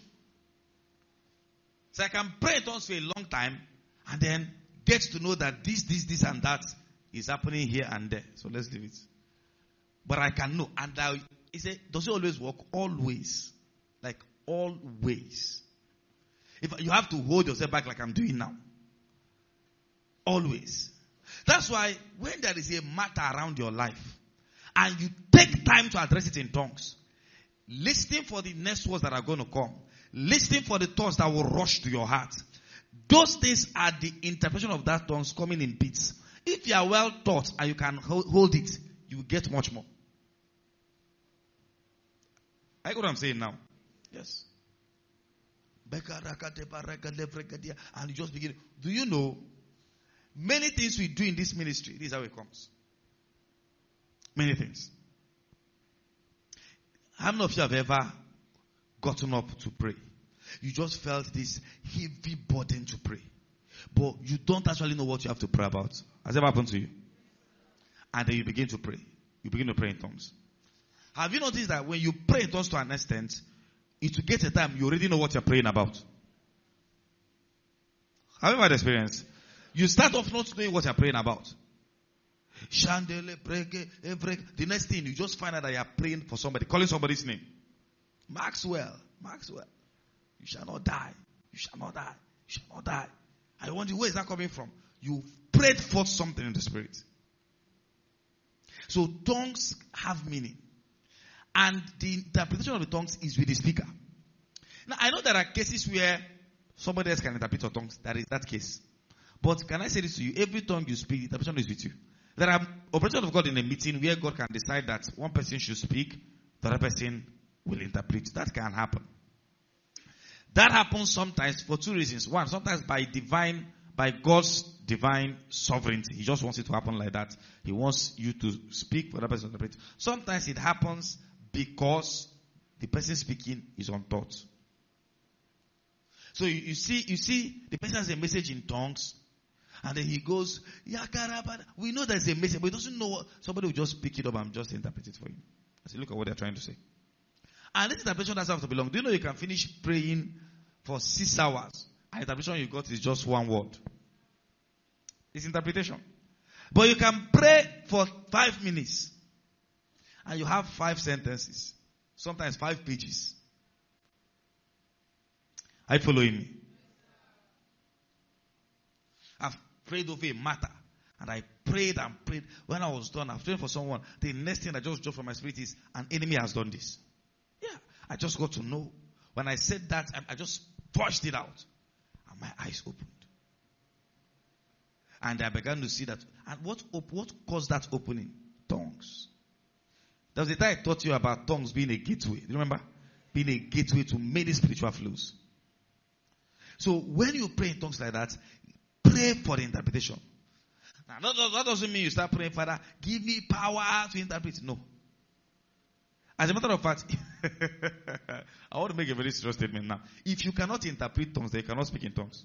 So I can pray in tongues for a long time and then get to know that this, this, this and that is happening here and there. So let's leave it. But I can know. And I, he said, does it always work? Always. Like always. If you have to hold yourself back like I'm doing now. Always. That's why when there is a matter around your life and you take time to address it in tongues, listening for the next words that are going to come, listening for the thoughts that will rush to your heart, those things are the interpretation of that tongues coming in bits. If you are well taught and you can hold it, you will get much more. I get what I'm saying now? Yes. And you just begin. Do you know? Many things we do in this ministry, this is how it comes. Many things. How many of you have ever gotten up to pray? You just felt this heavy burden to pray. But you don't actually know what you have to pray about. Has it ever happened to you? And then you begin to pray. You begin to pray in tongues. Have you noticed that when you pray in tongues to an extent, it will get a time you already know what you're praying about? Have you ever had experience? You start off not knowing what you're praying about. The next thing, you just find out that you're praying for somebody, calling somebody's name. Maxwell, Maxwell, you shall not die. You shall not die. You shall not die. I wonder, where is that coming from? You prayed for something in the Spirit. So tongues have meaning. And the interpretation of the tongues is with the speaker. Now, I know there are cases where somebody else can interpret your tongues. That is that case. But can I say this to you? Every tongue you speak, the interpretation is with you. There are operations of God in a meeting where God can decide that one person should speak, the other person will interpret. That can happen. That happens sometimes for two reasons. One, sometimes by divine, by God's divine sovereignty. He just wants it to happen like that. He wants you to speak, the other person to interpret. Sometimes it happens because the person speaking is on thought. So you, you see, you see, the person has a message in tongues. And then he goes, we know there's a message, but he doesn't know what, somebody will just pick it up and just interpret it for him. I say, look at what they're trying to say. And this interpretation doesn't have to be long. Do you know you can finish praying for six hours? And the interpretation you got is just one word. It's interpretation. But you can pray for five minutes. And you have five sentences. Sometimes five pages. Are you following me? I've prayed over a matter. And I prayed and prayed. When I was done, I've prayed for someone. The next thing that just dropped from my spirit is, an enemy has done this. Yeah. I just got to know. When I said that, I, I just pushed it out. And my eyes opened. And I began to see that. And what, what caused that opening? Tongues. There was a time I taught you about tongues being a gateway. Do you remember? Being a gateway to many spiritual flows. So when you pray in tongues like that, pray for the interpretation. Now, that, that doesn't mean you start praying, Father, give me power to interpret. No. As a matter of fact, I want to make a very serious statement now. If you cannot interpret tongues, then you cannot speak in tongues.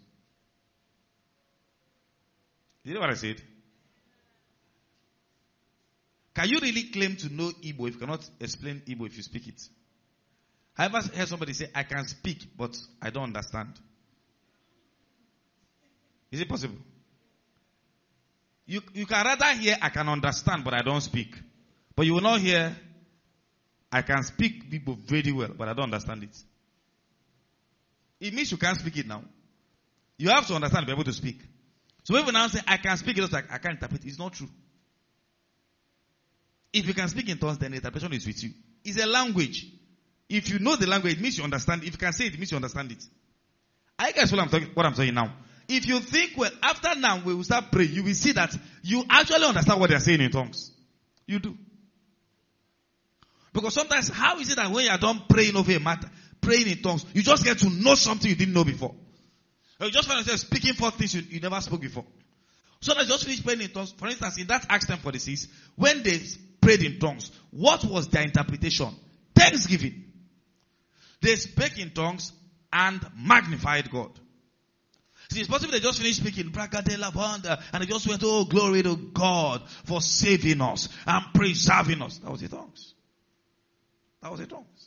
Did you know what I said? Can you really claim to know Igbo if you cannot explain Igbo if you speak it? I ever heard somebody say, I can speak, but I don't understand. Is it possible? You, you can rather hear, I can understand, but I don't speak. But you will not hear, I can speak Igbo very well, but I don't understand it. It means you can't speak it now. You have to understand to be able to speak. So when we now say, I can speak it, it's like, I can't interpret it. It's not true. If you can speak in tongues, then the interpretation is with you. It's a language. If you know the language, it means you understand. If you can say it, it means you understand it. I guess what I'm talking, what I'm saying now. if you think, well, after now we will start praying, you will see that you actually understand what they are saying in tongues. You do. Because sometimes, how is it that when you are done praying over a matter, praying in tongues, you just get to know something you didn't know before? Or you just find yourself speaking for things you, you never spoke before. So they just finish praying in tongues. For instance, in that Acts ten forty-six, when they prayed in tongues, what was their interpretation? Thanksgiving. They spake in tongues and magnified God. See, it's possible they just finished speaking, and they just went, oh, glory to God for saving us and preserving us. That was the tongues. That was the tongues.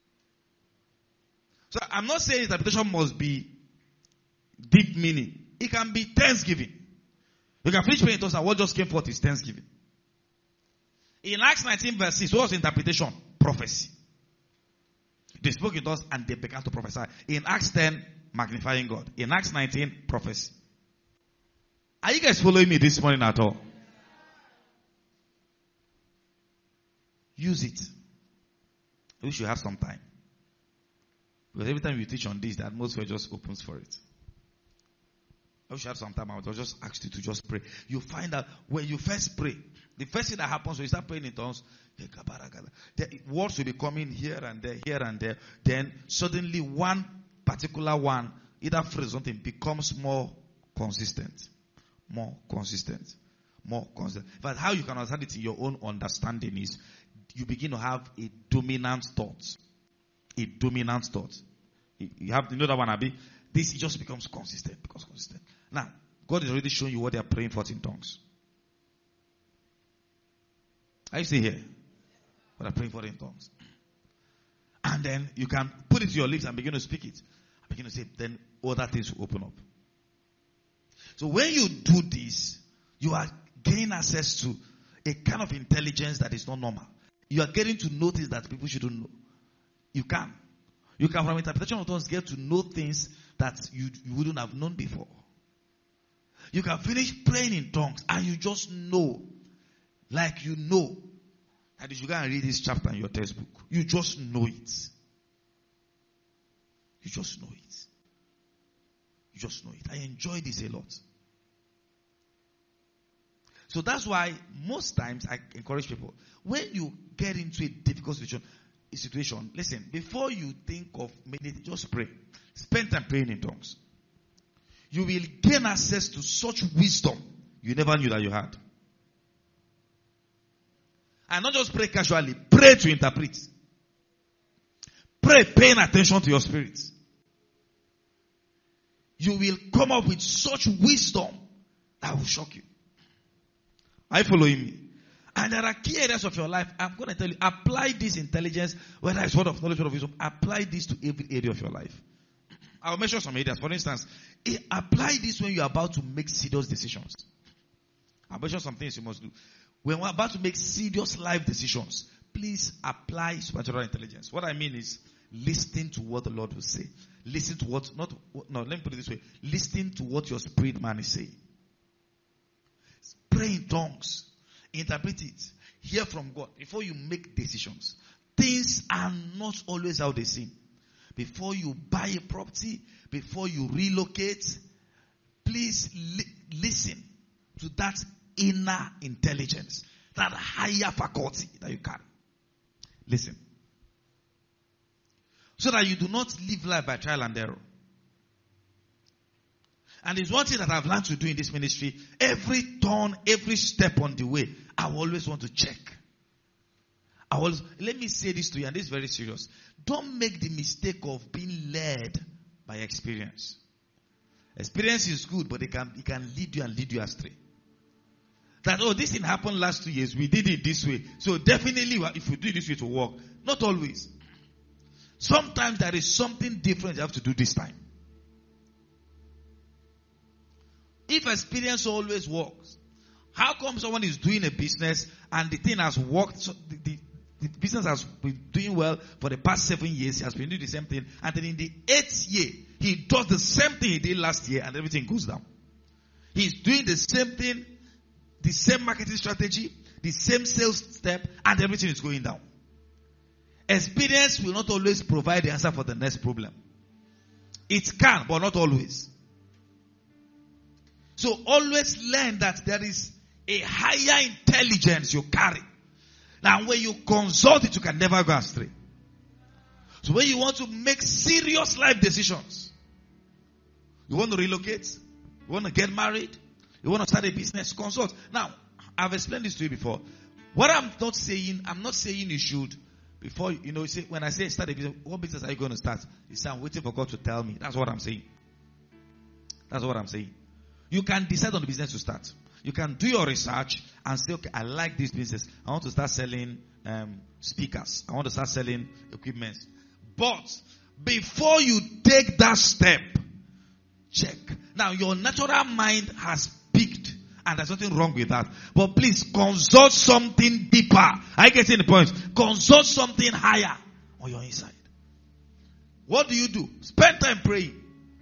So I'm not saying interpretation must be deep meaning. It can be thanksgiving. You can finish praying in tongues and what just came forth is thanksgiving. In Acts nineteen verse six, what was the interpretation? Prophecy. They spoke in tongues and they began to prophesy. In Acts ten, magnifying God. In Acts nineteen, prophecy. Are you guys following me this morning at all? Use it. We should have some time. Because every time you teach on this, the atmosphere just opens for it. I should have some time. I will just ask you to just pray. You find out when you first pray, the first thing that happens when you start praying in tongues, the words will be coming here and there, here and there. Then suddenly one particular one, either phrase or something, becomes more consistent. More consistent. More consistent. But how you can understand it in your own understanding is you begin to have a dominant thought. A dominant thought. You have to know that one, Abi. This it just becomes consistent. Becomes consistent. Now, God is already showing you what they are praying for in tongues. Are you still here? What they are praying for in tongues. And then you can put it to your lips and begin to speak it. And begin to say, then other things will open up. So when you do this, you are gaining access to a kind of intelligence that is not normal. You are getting to know things that people shouldn't know. You can. You can, from interpretation of tongues, get to know things that you, you wouldn't have known before. You can finish praying in tongues and you just know, like you know, that you should go and read this chapter in your textbook. You just know it. You just know it. You just know it. I enjoy this a lot. So that's why most times I encourage people, when you get into a difficult situation, situation, listen, before you think of meditating, just pray. Spend time praying in tongues. You will gain access to such wisdom you never knew that you had. And not just pray casually, pray to interpret. Pray paying attention to your spirit. You will come up with such wisdom that will shock you. Are you following me? And there are key areas of your life. I'm going to tell you, apply this intelligence, whether it's word of knowledge, word of wisdom, apply this to every area of your life. I'll mention some areas. For instance, apply this when you're about to make serious decisions. I'll mention some things you must do. When we're about to make serious life decisions, please apply supernatural intelligence. What I mean is, listen to what the Lord will say. Listen to what, not, no, let me put it this way. Listen to what your spirit man is saying. Pray in tongues. Interpret it. Hear from God before you make decisions. Things are not always how they seem. Before you buy a property, before you relocate, please li- listen to that inner intelligence, that higher faculty that you carry. Listen. So that you do not live life by trial and error. And there's one thing that I've learned to do in this ministry. Every turn, every step on the way, I always want to check. I always, let me say this to you, and this is very serious. Don't make the mistake of being led by experience. Experience is good, but it can, it can lead you and lead you astray. That, oh, this thing happened last two years. We did it this way. So definitely, if we do it this way, it will work. Not always. Sometimes there is something different you have to do this time. If experience always works, how come someone is doing a business and the thing has worked, so the, the, the business has been doing well for the past seven years, he has been doing the same thing, and then in the eighth year, he does the same thing he did last year and everything goes down. He's doing the same thing, the same marketing strategy, the same sales step, and everything is going down. Experience will not always provide the answer for the next problem. It can, but not always. So always learn that there is a higher intelligence you carry. Now when you consult it, you can never go astray. So when you want to make serious life decisions, you want to relocate, you want to get married, you want to start a business, consult. Now, I've explained this to you before. What I'm not saying, I'm not saying you should, before, you know, you say, when I say start a business, what business are you going to start? You say, I'm waiting for God to tell me. That's what I'm saying. That's what I'm saying. You can decide on the business to start. You can do your research and say, okay, I like this business. I want to start selling um, speakers. I want to start selling equipment. But before you take that step, check. Now, your natural mind has peaked, and there's nothing wrong with that. But please, consult something deeper. I get in the point. Consult something higher on your inside. What do you do? Spend time praying.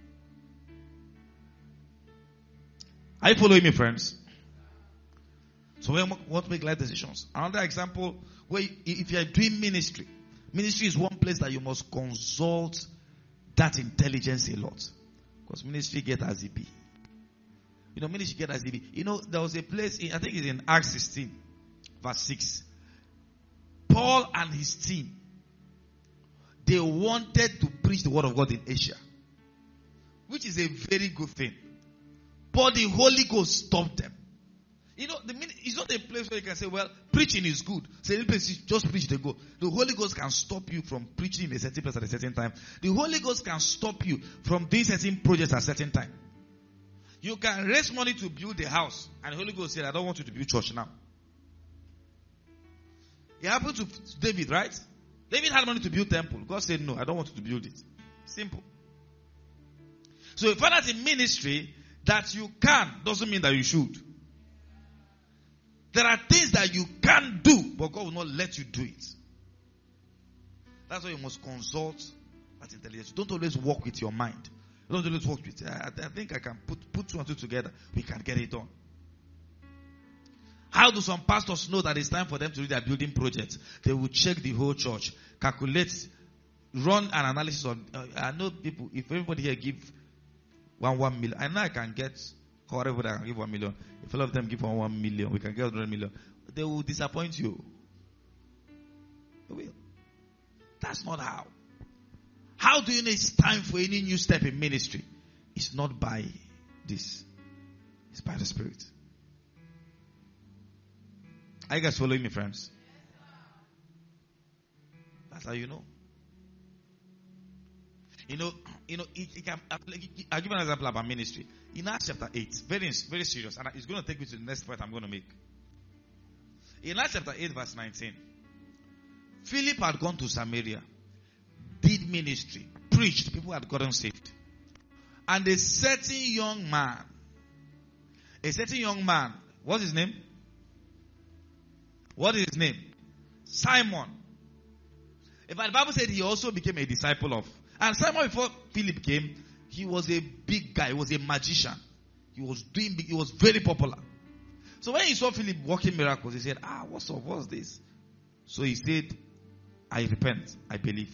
Are you following me, friends? So we want to make life decisions. Another example, where if you are doing ministry, ministry is one place that you must consult that intelligence a lot. Because ministry get as it be. You know, ministry get as it be. You know, there was a place, in, I think it's in Acts sixteen, verse six. Paul and his team, they wanted to preach the word of God in Asia. Which is a very good thing. But the Holy Ghost stopped them. You know, the it's not a place where you can say, well, preaching is good. Say, just preach the go. The Holy Ghost can stop you from preaching in a certain place at a certain time. The Holy Ghost can stop you from doing certain projects at a certain time. You can raise money to build a house, and the Holy Ghost said, I don't want you to build church now. It happened to David, right? David had money to build temple. God said, no, I don't want you to build it. Simple. So if that's in ministry, that you can doesn't mean that you should. There are things that you can't do, but God will not let you do it. That's why you must consult that intelligence. Don't always walk with your mind. Don't always walk with, I, I think I can put, put two and two together. We can get it done. How do some pastors know that it's time for them to do their building project? They will check the whole church, calculate, run an analysis on, uh, I know people, if everybody here give one, one million, I know I can get, however that I can give one million. If all of them give one, one million, we can get one hundred million. They will disappoint you. They will. That's not how. How do you know it's time for any new step in ministry? It's not by this. It's by the Spirit. Are you guys following me, friends? That's how you know. You know, you know, it, it can, I'll give an example about ministry. In Acts chapter eight, very, very serious, and it's going to take me to the next point I'm going to make. In Acts chapter eight, verse nineteen, Philip had gone to Samaria, did ministry, preached, people had gotten saved. And a certain young man, a certain young man, what's his name? What is his name? Simon. In fact, the Bible said he also became a disciple of. And Simon, before Philip came, he was a big guy. He was a magician. He was doing big, he was very popular. So when he saw Philip working miracles, he said, ah, what's up? What's this? So he said, I repent. I believe.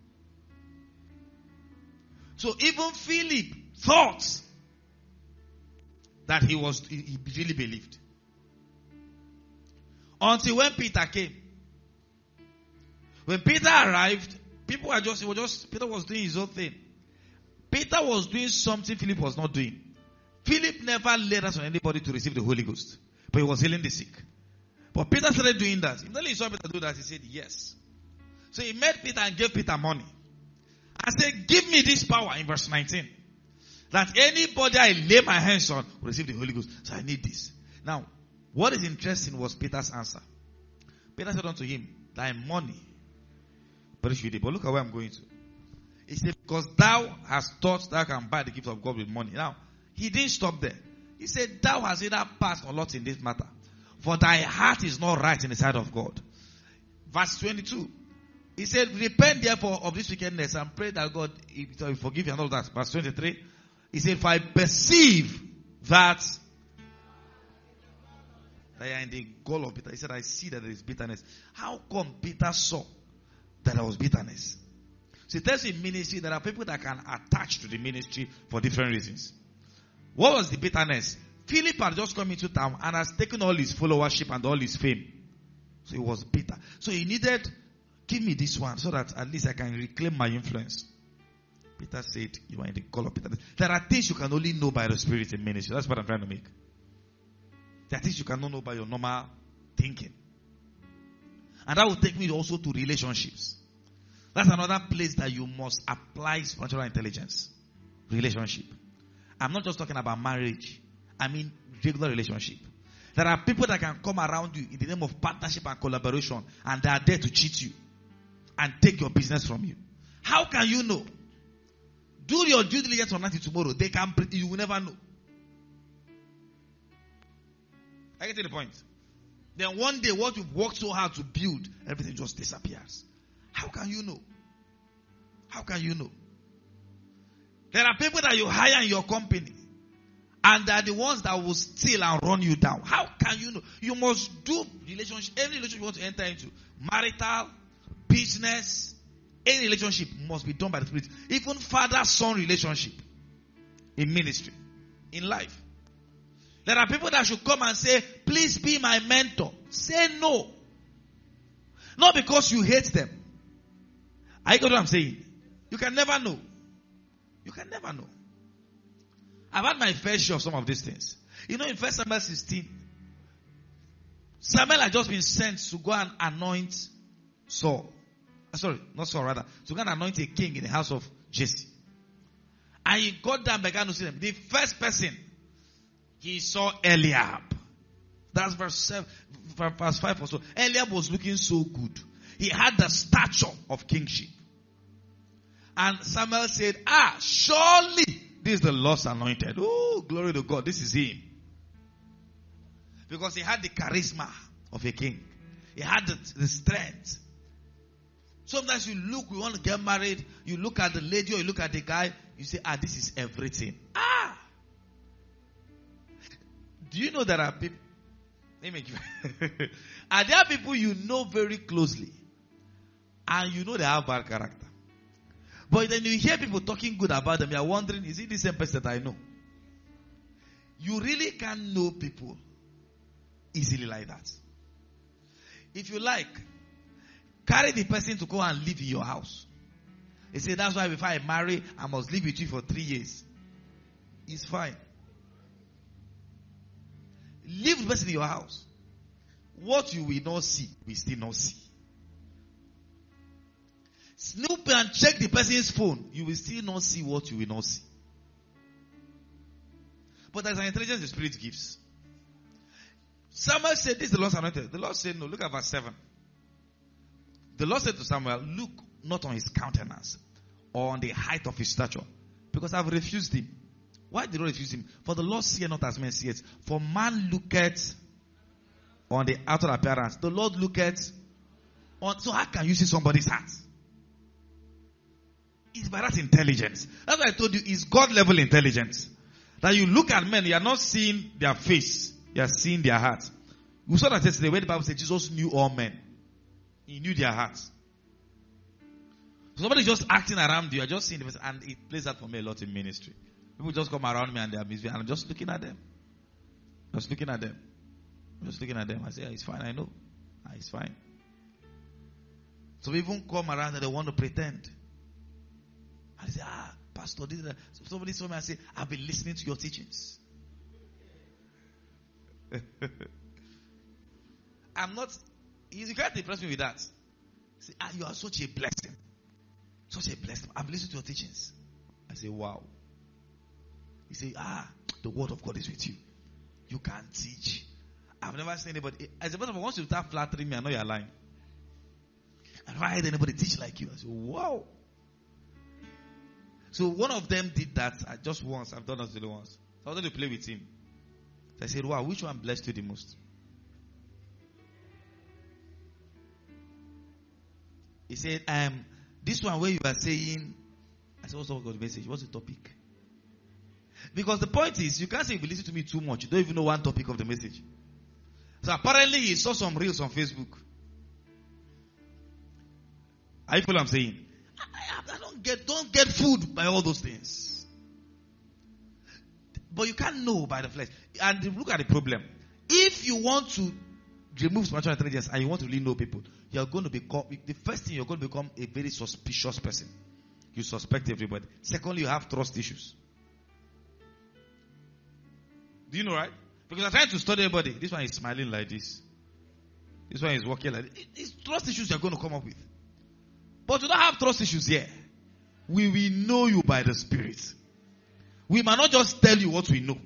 So even Philip thought that he was, he really believed. Until when Peter came. When Peter arrived, people were just, it was just, Peter was doing his own thing. Peter was doing something Philip was not doing. Philip never laid hands on anybody to receive the Holy Ghost. But he was healing the sick. But Peter started doing that. Immediately he saw Peter do that, he said yes. So he met Peter and gave Peter money. And said, give me this power in verse nineteen. That anybody I lay my hands on will receive the Holy Ghost. So I need this. Now, what is interesting was Peter's answer. Peter said unto him, thy money perish with thee. But look at where I'm going to. He said, because thou hast thought thou can buy the gift of God with money. Now, he didn't stop there. He said, thou hast either passed or lot in this matter. For thy heart is not right in the sight of God. Verse twenty-two. He said, repent therefore of this wickedness and pray that God will forgive you and all that. Verse twenty-three. He said, for I perceive that they are in the gall of bitter. He said, I see that there is bitterness. How come Peter saw that there was bitterness? So it tells you in ministry, there are people that can attach to the ministry for different reasons. What was the bitterness? Philip had just come into town and has taken all his followership and all his fame. So he was bitter. So he needed, give me this one so that at least I can reclaim my influence. Peter said, you are in the call of Peter. There are things you can only know by the Spirit in ministry. That's what I'm trying to make. There are things you cannot know by your normal thinking. And that will take me also to relationships. That's another place that you must apply spiritual intelligence. Relationship. I'm not just talking about marriage. I mean regular relationship. There are people that can come around you in the name of partnership and collaboration, and they are there to cheat you and take your business from you. How can you know? Do your due diligence on until tomorrow. They can, you will never know. I get to the point. Then one day, what you've worked so hard to build, everything just disappears. How can you know? How can you know? There are people that you hire in your company, and they are the ones that will steal and run you down. How can you know? You must do relationship. Any relationship you want to enter into, marital, business, any relationship must be done by the Spirit. Even father-son relationship in ministry, in life. There are people that should come and say, please be my mentor. Say no. Not because you hate them. I get what I'm saying. You can never know. You can never know. I've had my fair share of some of these things. You know, in First Samuel sixteen, Samuel had just been sent to go and anoint Saul. Sorry, not Saul, rather. To go and anoint a king in the house of Jesse. And he got down and began to see them. The first person he saw, Eliab. That's verse seven, verse five or so. Eliab was looking so good. He had the stature of kingship. And Samuel said, ah, surely this is the Lord's anointed. Oh, glory to God. This is him. Because he had the charisma of a king. He had the, the strength. Sometimes you look, you want to get married, you look at the lady or you look at the guy, you say, ah, this is everything. Ah! Do you know there are people, let me give you, are there people you know very closely and you know they have bad character? But then you hear people talking good about them, you are wondering, is it the same person that I know? You really can't know people easily like that. If you like, carry the person to go and live in your house. They say, that's why before I marry, I must live with you for three years. It's fine. Leave the person in your house. What you will not see, we still not see. Snoop and check the person's phone. You will still not see what you will not see. But there's an intelligence the Spirit gives. Samuel said, this is the Lord's anointed. The Lord said, no. Look at verse seven. The Lord said to Samuel, look not on his countenance or on the height of his stature, because I've refused him. Why did I refuse him? For the Lord seeth not as men see it. For man looketh on the outer appearance. The Lord looketh on. So how can you see somebody's heart? It's by that intelligence. That's why I told you, it's God level intelligence. That you look at men, you are not seeing their face, you are seeing their heart. We saw that yesterday where the Bible said Jesus knew all men. He knew their hearts. Somebody just acting around you, you're just seeing the person, and it plays that for me a lot in ministry. People just come around me and they are misbehaving, and I'm just looking at them. Just looking at them. Just looking at them. I say, oh, it's fine, I know. Ah, it's fine. So even come around and they want to pretend. And they say, ah, Pastor, this, that. So somebody saw me and say, I've been listening to your teachings. I'm not, you can't impress me with that. Say, ah, you are such a blessing. Such a blessing. I've listened to your teachings. I say, wow. He say, ah, the word of God is with you. You can't teach. I've never seen anybody. As a matter of fact, once you start flattering me, I know you're lying. I've never heard anybody teach like you. I say, wow. So one of them did that just once. I've done that really once. So I wanted to play with him. So I said, wow, which one blessed you the most? He said, um, this one where you are saying, I said, what's the message? What's the topic? Because the point is, you can't say if you listen to me too much, you don't even know one topic of the message. So apparently he saw some reels on Facebook. Are you following what I'm saying? I, I don't get, don't get fooled by all those things. But you can't know by the flesh. And look at the problem. If you want to remove spiritual intelligence and you want to really know people, you're going to become, the first thing, you're going to become a very suspicious person. You suspect everybody. Secondly, you have trust issues. Do you know, right? Because I'm trying to study everybody. This one is smiling like this. This one is walking like this. It's trust issues you're going to come up with. But you don't have trust issues here. We will know you by the Spirit. We might not just tell you what we know.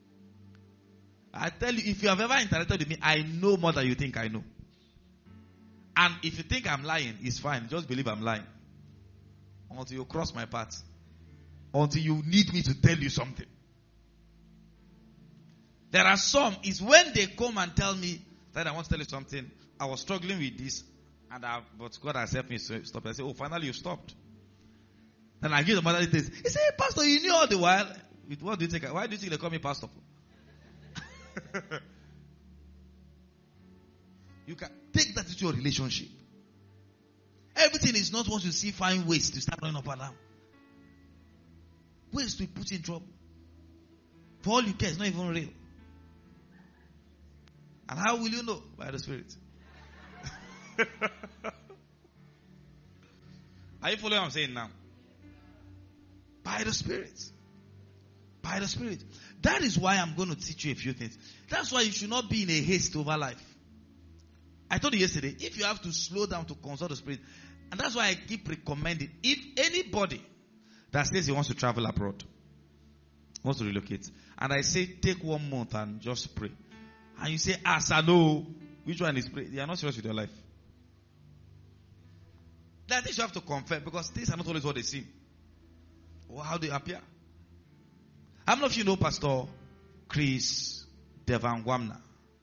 I tell you, if you have ever interacted with me, I know more than you think I know. And if you think I'm lying, it's fine. Just believe I'm lying. Until you cross my path. Until you need me to tell you something. There are some, it's when they come and tell me that I want to tell you something. I was struggling with this, and I, but God has helped me to stop. I say, oh, finally you stopped. Then I give the mother this. He said, hey, Pastor, you knew all the while. What do you think? Why do you think they call me Pastor? You can take that into your relationship. Everything is not once you see find ways to start running up and down. Ways to put in trouble. For all you care, it's not even real. And how will you know? By the Spirit. Are you following what I'm saying now? By the Spirit. By the Spirit. That is why I'm going to teach you a few things. That's why you should not be in a haste over life. I told you yesterday, if you have to slow down to consult the Spirit, and that's why I keep recommending, if anybody that says he wants to travel abroad, wants to relocate, and I say take one month and just pray, and you say, ah, sir, no, which one is pray? They are not serious with your life. That things you have to confirm, because things are not always what they seem or how they appear. How many of you know Pastor Chris Devangwamna?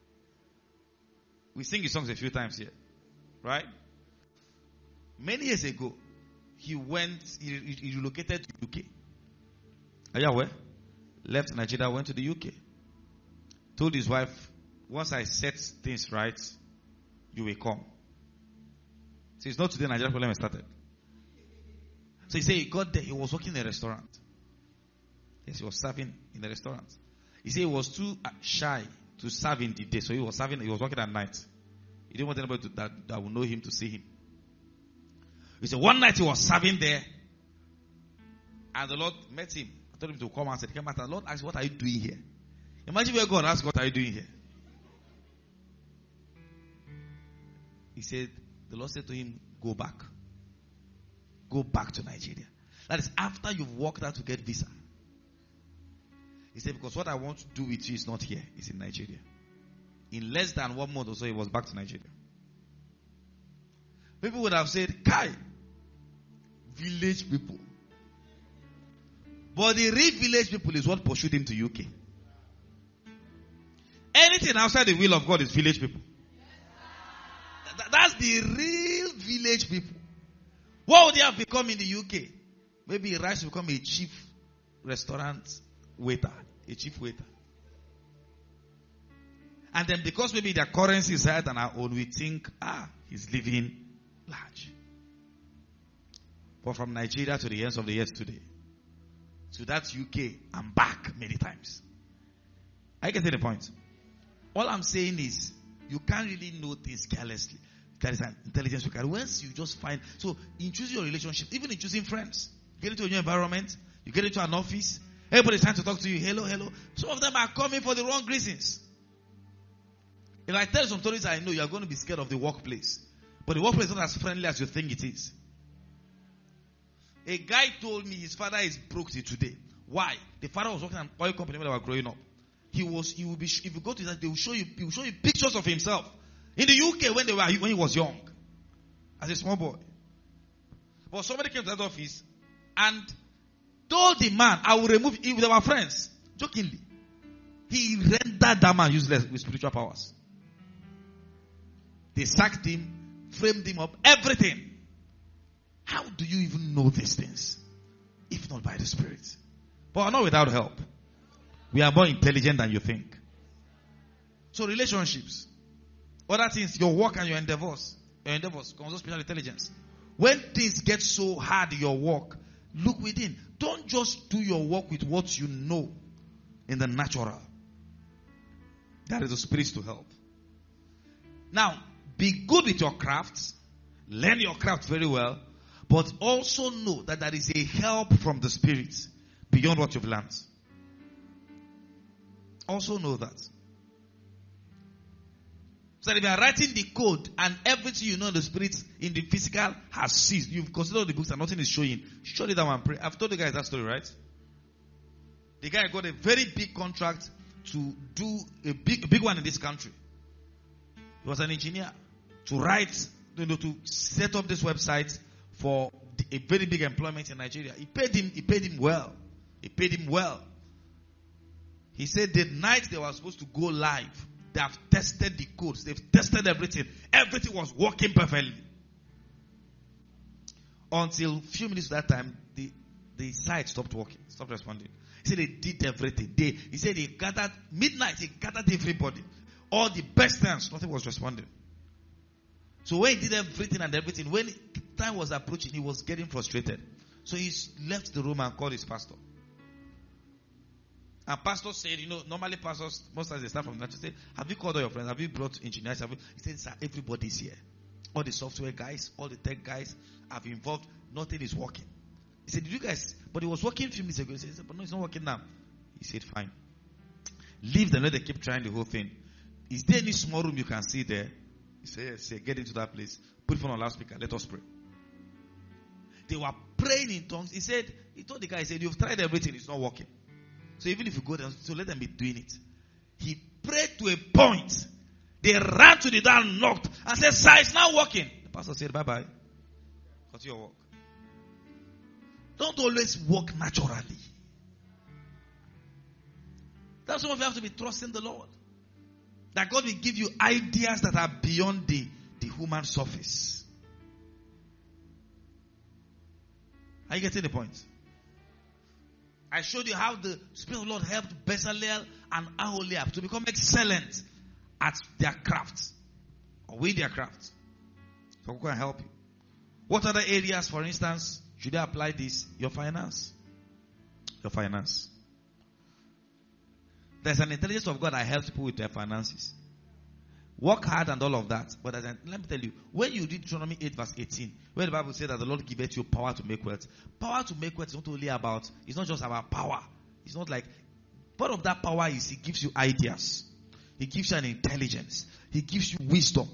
We sing his songs a few times here, right? Many years ago, he went, he, he relocated to U K. Are you aware? Left Nigeria, went to the U K. Told his wife, once I set things right, you will come. So it's not today Nigeria problem has started. So he said he got there, he was working in a restaurant. Yes, he was serving in a restaurant. He said he was too shy to serve in the day, so he was serving, he was working at night. He didn't want anybody to, that, that would know him to see him. He said one night he was serving there, and the Lord met him. I told him to come and said, he came out and the Lord asked, what are you doing here? Imagine where God asked, what are you doing here? He said, the Lord said to him, go back. Go back to Nigeria. That is after you've worked out to get visa. He said, because what I want to do with you is not here, it's in Nigeria. In less than one month or so, he was back to Nigeria. People would have said, Kai, village people. But the real village people is what pursued him to U K. Anything outside the will of God is village people. That's the real village people. What would they have become in the U K? Maybe he rise to become a chief restaurant waiter. A chief waiter. And then because maybe their currency is higher than our own, we think, ah, he's living large. But from Nigeria to the ends of the earth today, to that U K, I'm back many times. I get to the point. All I'm saying is, you can't really know things carelessly. There is an intelligence you carry. Once you just find, so in choosing your relationship, even in choosing friends, you get into a new environment, you get into an office, everybody's trying to talk to you, hello, hello. Some of them are coming for the wrong reasons. If I tell you some stories I know, you are going to be scared of the workplace. But the workplace is not as friendly as you think it is. A guy told me his father is broke till today. Why? The father was working at an oil company when they were growing up. He was, he will be, if you go to that, they will show you, he will show you pictures of himself in the U K when they were, when he was young, as a small boy. But somebody came to that office and told the man, I will remove, if they were friends, jokingly, he rendered that man useless with spiritual powers. They sacked him, framed him up, everything. How do you even know these things? If not by the Spirit. But not without help. We are more intelligent than you think. So relationships. Other things, your work and your endeavors. Your endeavors, comes spiritual intelligence. When things get so hard in your work, look within. Don't just do your work with what you know in the natural. That is the spirits to help. Now, be good with your crafts. Learn your craft very well. But also know that there is a help from the spirits beyond what you've learned. Also know that. So that if you are writing the code and everything you know in the spirits, in the physical has ceased, you've considered the books and nothing is showing, shut it down and pray. I've told you guys that story, right? The guy got a very big contract to do a big, a big one in this country. He was an engineer to write, you know, to set up this website for a very big employment in Nigeria. He paid him, he paid him well. He paid him well. He said the night they were supposed to go live, they have tested the codes. They've tested everything. Everything was working perfectly. Until a few minutes to that time, the, the site stopped working, stopped responding. He said they did everything. They, he said they gathered, midnight, he gathered everybody. All the best things, nothing was responding. So when he did everything and everything, when time was approaching, he was getting frustrated. So he left the room and called his pastor. And pastor said, you know, normally pastors, most times they start from that, say, have you called all your friends? Have you brought engineers? Have you? He said, sir, everybody's here. All the software guys, all the tech guys have involved. Nothing is working. He said, did you guys? But it was working a few minutes ago. He said, but no, it's not working now. He said, fine. Leave them, let them keep trying the whole thing. Is there any small room you can see there? He said, yes, say, get into that place. Put it on loudspeaker. Let us pray. They were praying in tongues. He said, he told the guy, he said, you've tried everything. It's not working. So even if you go there, so let them be doing it. He prayed to a point. They ran to the door and knocked and said, sir, it's not working. The pastor said, bye-bye. Continue your work. Don't always walk naturally. That's why you have to be trusting the Lord. That God will give you ideas that are beyond the, the human surface. Are you getting the point? I showed you how the Spirit of the Lord helped Bezalel and Aholiab to become excellent at their craft. Or with their craft. So we can help you. What other areas, for instance, should I apply this? Your finance. Your finance. There's an intelligence of God that helps people with their finances. Work hard and all of that. But an, let me tell you, when you read Deuteronomy eight verse eighteen, where the Bible says that the Lord giveth you power to make wealth. Power to make wealth is not only about, it's not just about power. It's not like, part of that power is He gives you ideas. He gives you an intelligence. He gives you wisdom.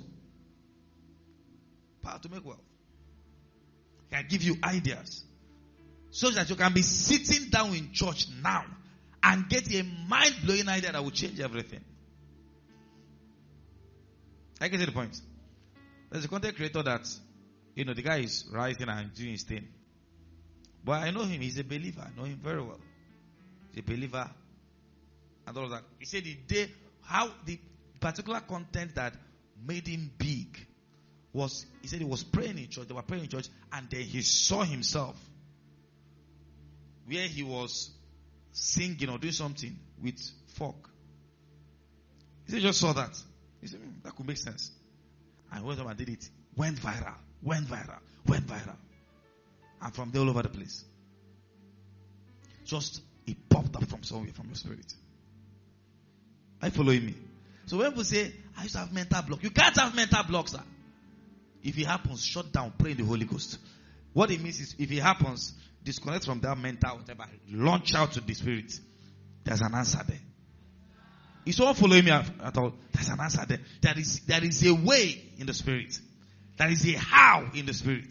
Power to make wealth. He can give you ideas. So that you can be sitting down in church now and get a mind-blowing idea that will change everything. I get to the point. There's a content creator that, you know, the guy is writing and doing his thing. But I know him. He's a believer. I know him very well. He's a believer. And all of that. He said the day, how the particular content that made him big was, he said he was praying in church. They were praying in church. And then he saw himself where he was singing or doing something with folk. He said he just saw that. He said, mm, that could make sense. And went up and did it. Went viral. Went viral. Went viral. And from there all over the place. Just, it popped up from somewhere, from your spirit. Are you following me? So when people say, I used to have mental block. You can't have mental blocks, sir. If it happens, shut down, pray in the Holy Ghost. What it means is, if it happens, disconnect from that mental, whatever, launch out to the spirit. There's an answer there. Is someone following me at all? There's an answer there. There is, there is a way in the spirit. There is a how in the spirit.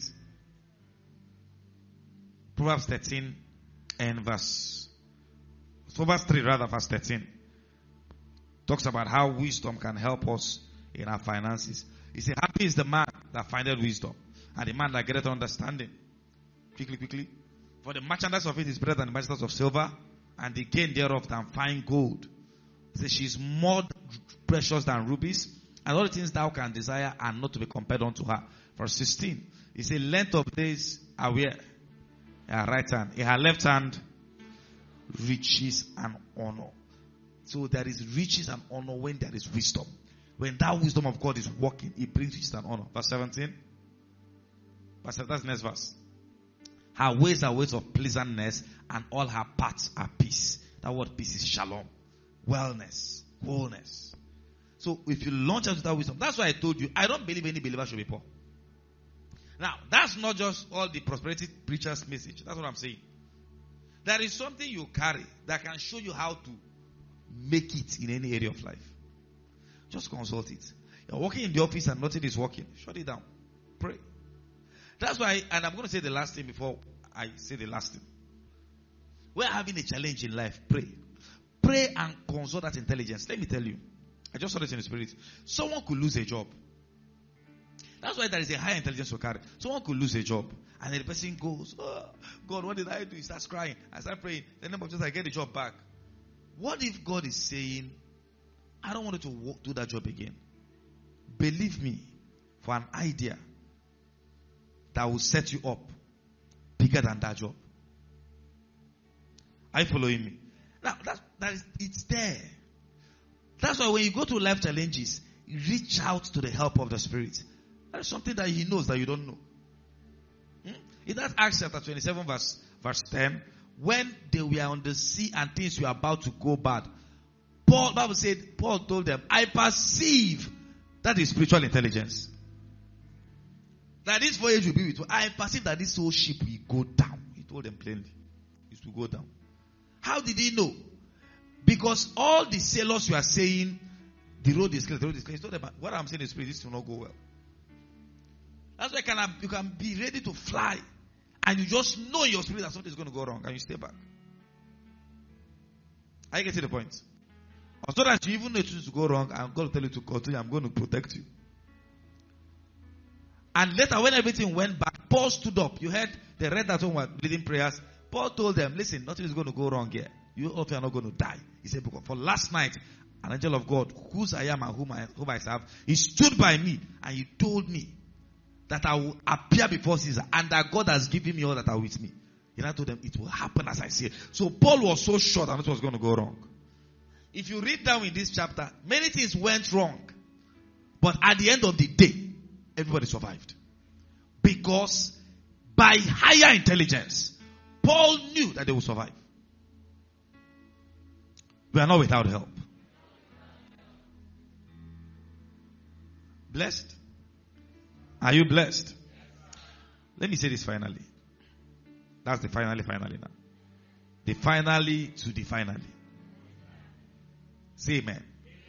Proverbs thirteen and verse, Proverbs three rather, verse thirteen. Talks about how wisdom can help us in our finances. He said, happy is the man that findeth wisdom, and the man that getteth understanding. Quickly, quickly. For the merchandise of it is better than the merchandise of silver, and the gain thereof than fine gold. He said, she is more precious than rubies, and all the things thou can desire are not to be compared unto her. Verse sixteen. He said, length of days are where? In her right hand. In her left hand, riches and honor. So there is riches and honor when there is wisdom. When that wisdom of God is working, it brings riches and honor. Verse seventeen. Verse seventeen, that's the next verse. Her ways are ways of pleasantness, and all her paths are peace. That word peace is shalom. wellness, wholeness. So if you launch out without wisdom, that's why I told you, I don't believe any believer should be poor. Now, that's not just all the prosperity preachers' message. That's what I'm saying. There is something you carry that can show you how to make it in any area of life. Just consult it. You're working in the office and nothing is working. Shut it down. Pray. That's why, and I'm going to say the last thing before I say the last thing. We're having a challenge in life. Pray. Pray and consult that intelligence. Let me tell you. I just saw this in the spirit. Someone could lose a job. That's why there is a high intelligence to carry. Someone could lose a job. And then the person goes, oh, God, what did I do? He starts crying. I start praying. The name of Jesus, I get the job back. What if God is saying, I don't want you to work, do that job again. Believe me, for an idea that will set you up bigger than that job. Are you following me? Now, that, that is, it's there. That's why when you go to life challenges, you reach out to the help of the Spirit. That is something that He knows that you don't know. Hmm? In that Acts chapter twenty-seven, verse, verse ten, when they were on the sea and things were about to go bad, Paul, Bible said, Paul told them, I perceive that is spiritual intelligence. That this voyage will be with you. I perceive that this whole ship will go down. He told them plainly. It will go down. How did he know? Because all the sailors were saying, the road is clear, the road is clear. He told them, what I'm saying is, this will not go well. That's why you can, you can be ready to fly. And you just know in your spirit that something is going to go wrong. And you stay back. Are you getting the point? So that you even know it to go wrong, I'm going to tell you to continue. I'm going to protect you. And later, when everything went back, Paul stood up. You heard, they read that one were leading prayers. Paul told them, listen, nothing is going to go wrong here. You all are not going to die. He said, because for last night, an angel of God, whose I am and whom I, whom I serve, he stood by me and he told me that I will appear before Caesar and that God has given me all that are with me. He now told them, it will happen as I say. So Paul was so sure that it was going to go wrong. If you read down in this chapter, many things went wrong. But at the end of the day, everybody survived. Because by higher intelligence, Paul knew that they would survive. We are not without help. Blessed? Are you blessed? Let me say this finally. That's the finally, finally now. The finally to the finally. Say amen.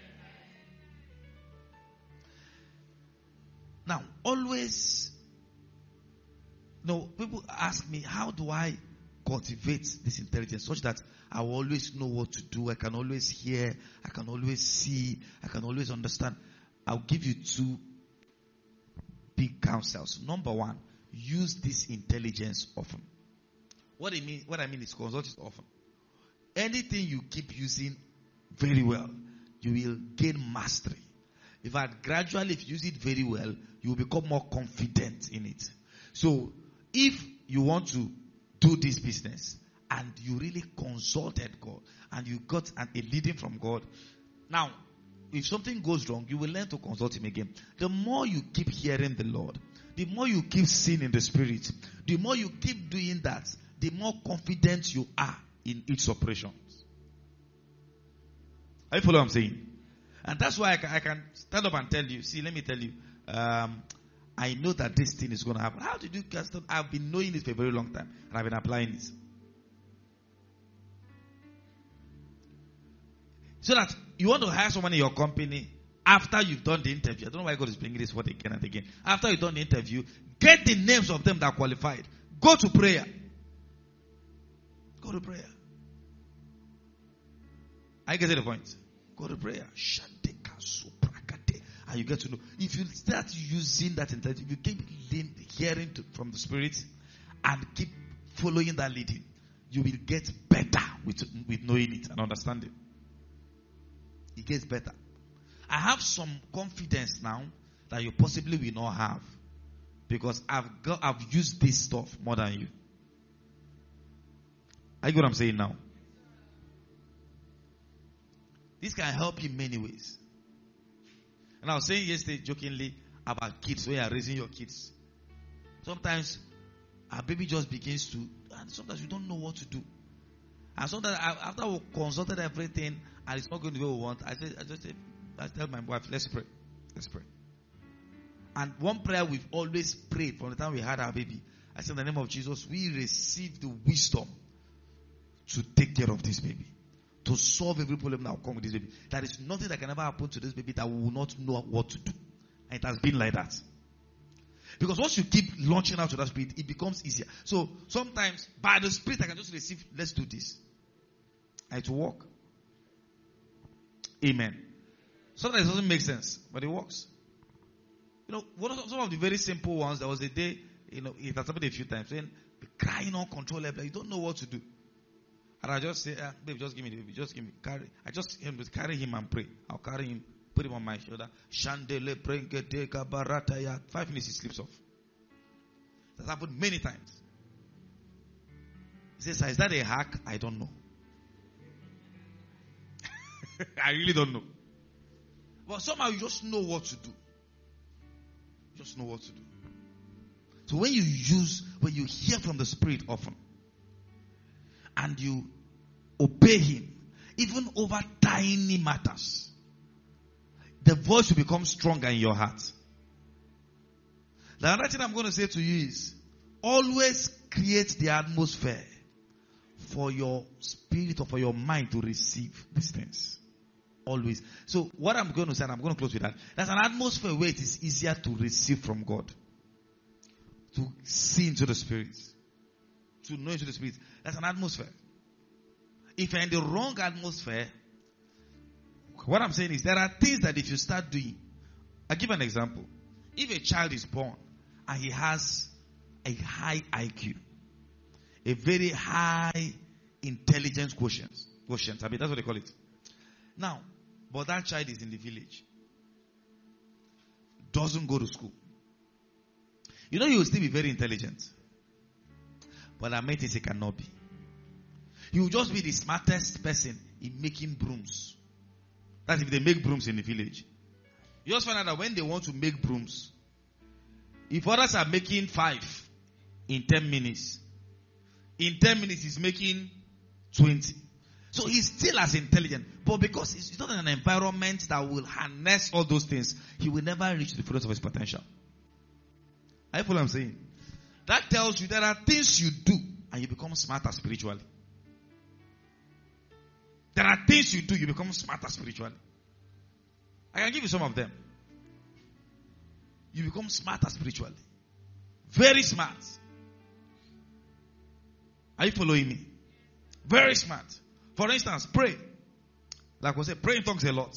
Now, always, no, people ask me, how do I cultivate this intelligence such that I will always know what to do? I can always hear, I can always see, I can always understand. I'll give you two big counsels. Number one, use this intelligence often. What I mean, what I mean is consult it often. Anything you keep using very well, you will gain mastery. In fact, gradually, if you use it very well, you will become more confident in it. So, if you want to do this business and you really consulted God and you got an, a leading from God, now, if something goes wrong, you will learn to consult Him again. The more you keep hearing the Lord, the more you keep seeing in the Spirit, the more you keep doing that, the more confident you are in its operations. Are you follow what I'm saying? And that's why I can, I can stand up and tell you, see, let me tell you, um, I know that this thing is going to happen. How did you cast it? I've been knowing it for a very long time, and I've been applying it. So that you want to hire someone in your company after you've done the interview. I don't know why God is bringing this word again and again. After you've done the interview, get the names of them that qualified. Go to prayer. Go to prayer. I get to the point. Go to prayer. And you get to know. If you start using that intelligence, if you keep hearing to, from the Spirit and keep following that leading, you will get better with, with knowing it and understanding. It gets better. I have some confidence now that you possibly will not have, because I've got, I've used this stuff more than you. Are you get what I'm saying now? This can help you in many ways. And I was saying yesterday jokingly about kids, when you are raising your kids. Sometimes our baby just begins to, and sometimes you don't know what to do. And sometimes after we consulted everything and it's not going the way we want, I say, I just say, I tell my wife, let's pray. Let's pray. And one prayer we've always prayed from the time we had our baby, I said, in the name of Jesus, we receive the wisdom to take care of this baby, to solve every problem that will come with this baby. There is nothing that can ever happen to this baby that we will not know what to do. And it has been like that. Because once you keep launching out to that spirit, it becomes easier. So sometimes by the spirit I can just receive, let's do this. And it will work. Amen. Sometimes it doesn't make sense, but it works. You know, one of, some of the very simple ones, there was a day, you know, it has happened a few times, when be crying uncontrollably, you don't know what to do. And I just say, ah, babe, just give me the baby, just give me, carry. I just him, carry him and pray. I'll carry him, put him on my shoulder. Shandele, brengete, kabarataya. Five minutes he sleeps off. That's happened many times. He says, is that a hack? I don't know. I really don't know. But somehow you just know what to do. Just know what to do. So when you use, when you hear from the Spirit often, and you obey Him, even over tiny matters, the voice will become stronger in your heart. The other thing I'm going to say to you is, always create the atmosphere for your spirit or for your mind to receive these things. Always. So what I'm going to say, and I'm going to close with that. There's an atmosphere where it is easier to receive from God. To see into the Spirit. To know into the Spirit. That's an atmosphere. If you're in the wrong atmosphere, what I'm saying is there are things that if you start doing, I'll give an example. If a child is born and he has a high I Q, a very high intelligence quotient, quotient, I mean that's what they call it. Now, but that child is in the village, doesn't go to school. You know, he will still be very intelligent, but that means he cannot be. He will just be the smartest person in making brooms. That's if they make brooms in the village. You just find out that when they want to make brooms, if others are making five in ten minutes, in ten minutes he's making twenty. So he's still as intelligent, but because he's not in an environment that will harness all those things, he will never reach the fullness of his potential. I feel what I'm saying. That tells you there are things you do and you become smarter spiritually. There are things you do, you become smarter spiritually. I can give you some of them. You become smarter spiritually. Very smart. Are you following me? Very smart. For instance, pray. Like we said, pray in tongues a lot.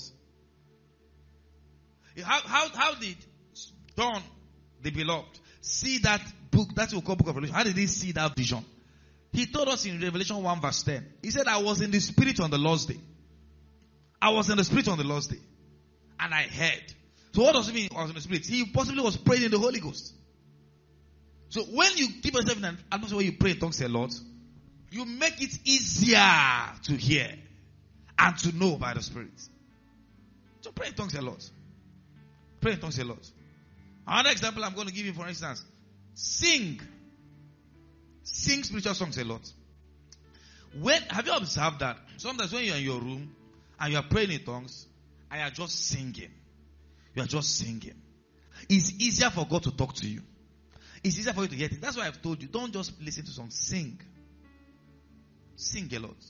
How, how, how did John, the beloved, see that book, that's what we call Book of Revelation? How did he see that vision? He told us in Revelation one verse ten. He said, I was in the Spirit on the Lord's day. I was in the Spirit on the Lord's day. And I heard. So what does it mean I was in the Spirit? He possibly was praying in the Holy Ghost. So when you keep yourself in an atmosphere where you pray in tongues a lot, you make it easier to hear and to know by the Spirit. So pray in tongues a lot. Pray in tongues a lot. Another example I'm going to give you, for instance, sing. Sing spiritual songs a lot. When have you observed that sometimes when you're in your room and you are praying in tongues and you are just singing, you are just singing, it's easier for God to talk to you. It's easier for you to get it. That's why I've told you, don't just listen to songs, sing. Sing a lot.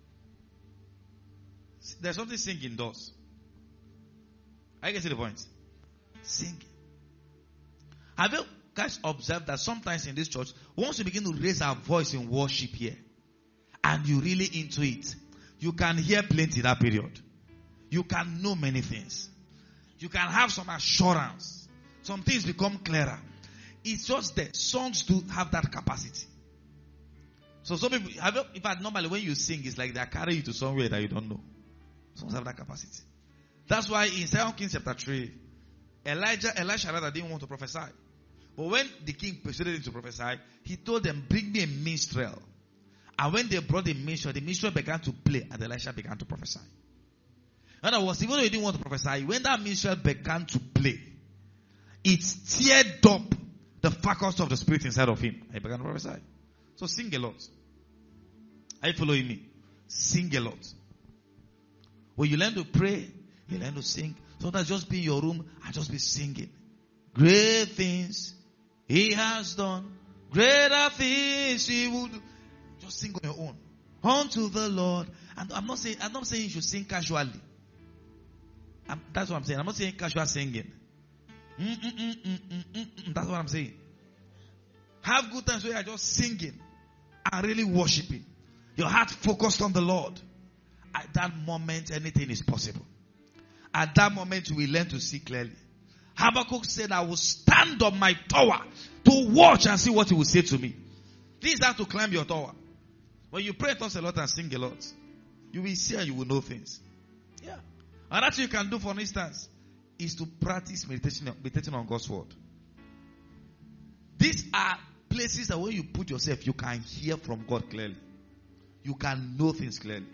There's something singing does. I can see the point. Sing. Have you guys observed that sometimes in this church, once you begin to raise our voice in worship here, and you really into it, you can hear plenty that period. You can know many things. You can have some assurance. Some things become clearer. It's just that songs do have that capacity. So some people, have you, in fact, normally when you sing, it's like they carry you to somewhere that you don't know. Songs have that capacity. That's why in Second Kings chapter three, Elijah, Elisha rather didn't want to prophesy. But when the king persuaded him to prophesy, he told them, bring me a minstrel. And when they brought the minstrel, the minstrel began to play and Elisha began to prophesy. In other words, even though he didn't want to prophesy, when that minstrel began to play, it stirred up the faculty of the Spirit inside of him. And he began to prophesy. So sing a lot. Are you following me? Sing a lot. When you learn to pray, you learn to sing. Sometimes just be in your room and just be singing. Great things he has done. Greater things he will do. Just sing on your own. Unto the Lord. And I'm not saying, I'm not saying you should sing casually. I'm, that's what I'm saying. I'm not saying casual singing. Mm, mm, mm, mm, mm, mm, mm. That's what I'm saying. Have good times where you're just singing and really worshiping. Your heart focused on the Lord. At that moment, anything is possible. At that moment, you will learn to see clearly. Habakkuk said, I will stand on my tower to watch and see what he will say to me. This is how to climb your tower. When you pray, talk a lot and sing a lot, you will see and you will know things. Yeah. And that you can do, for instance, is to practice meditation, meditating on God's word. These are places that when you put yourself, you can hear from God clearly. You can know things clearly.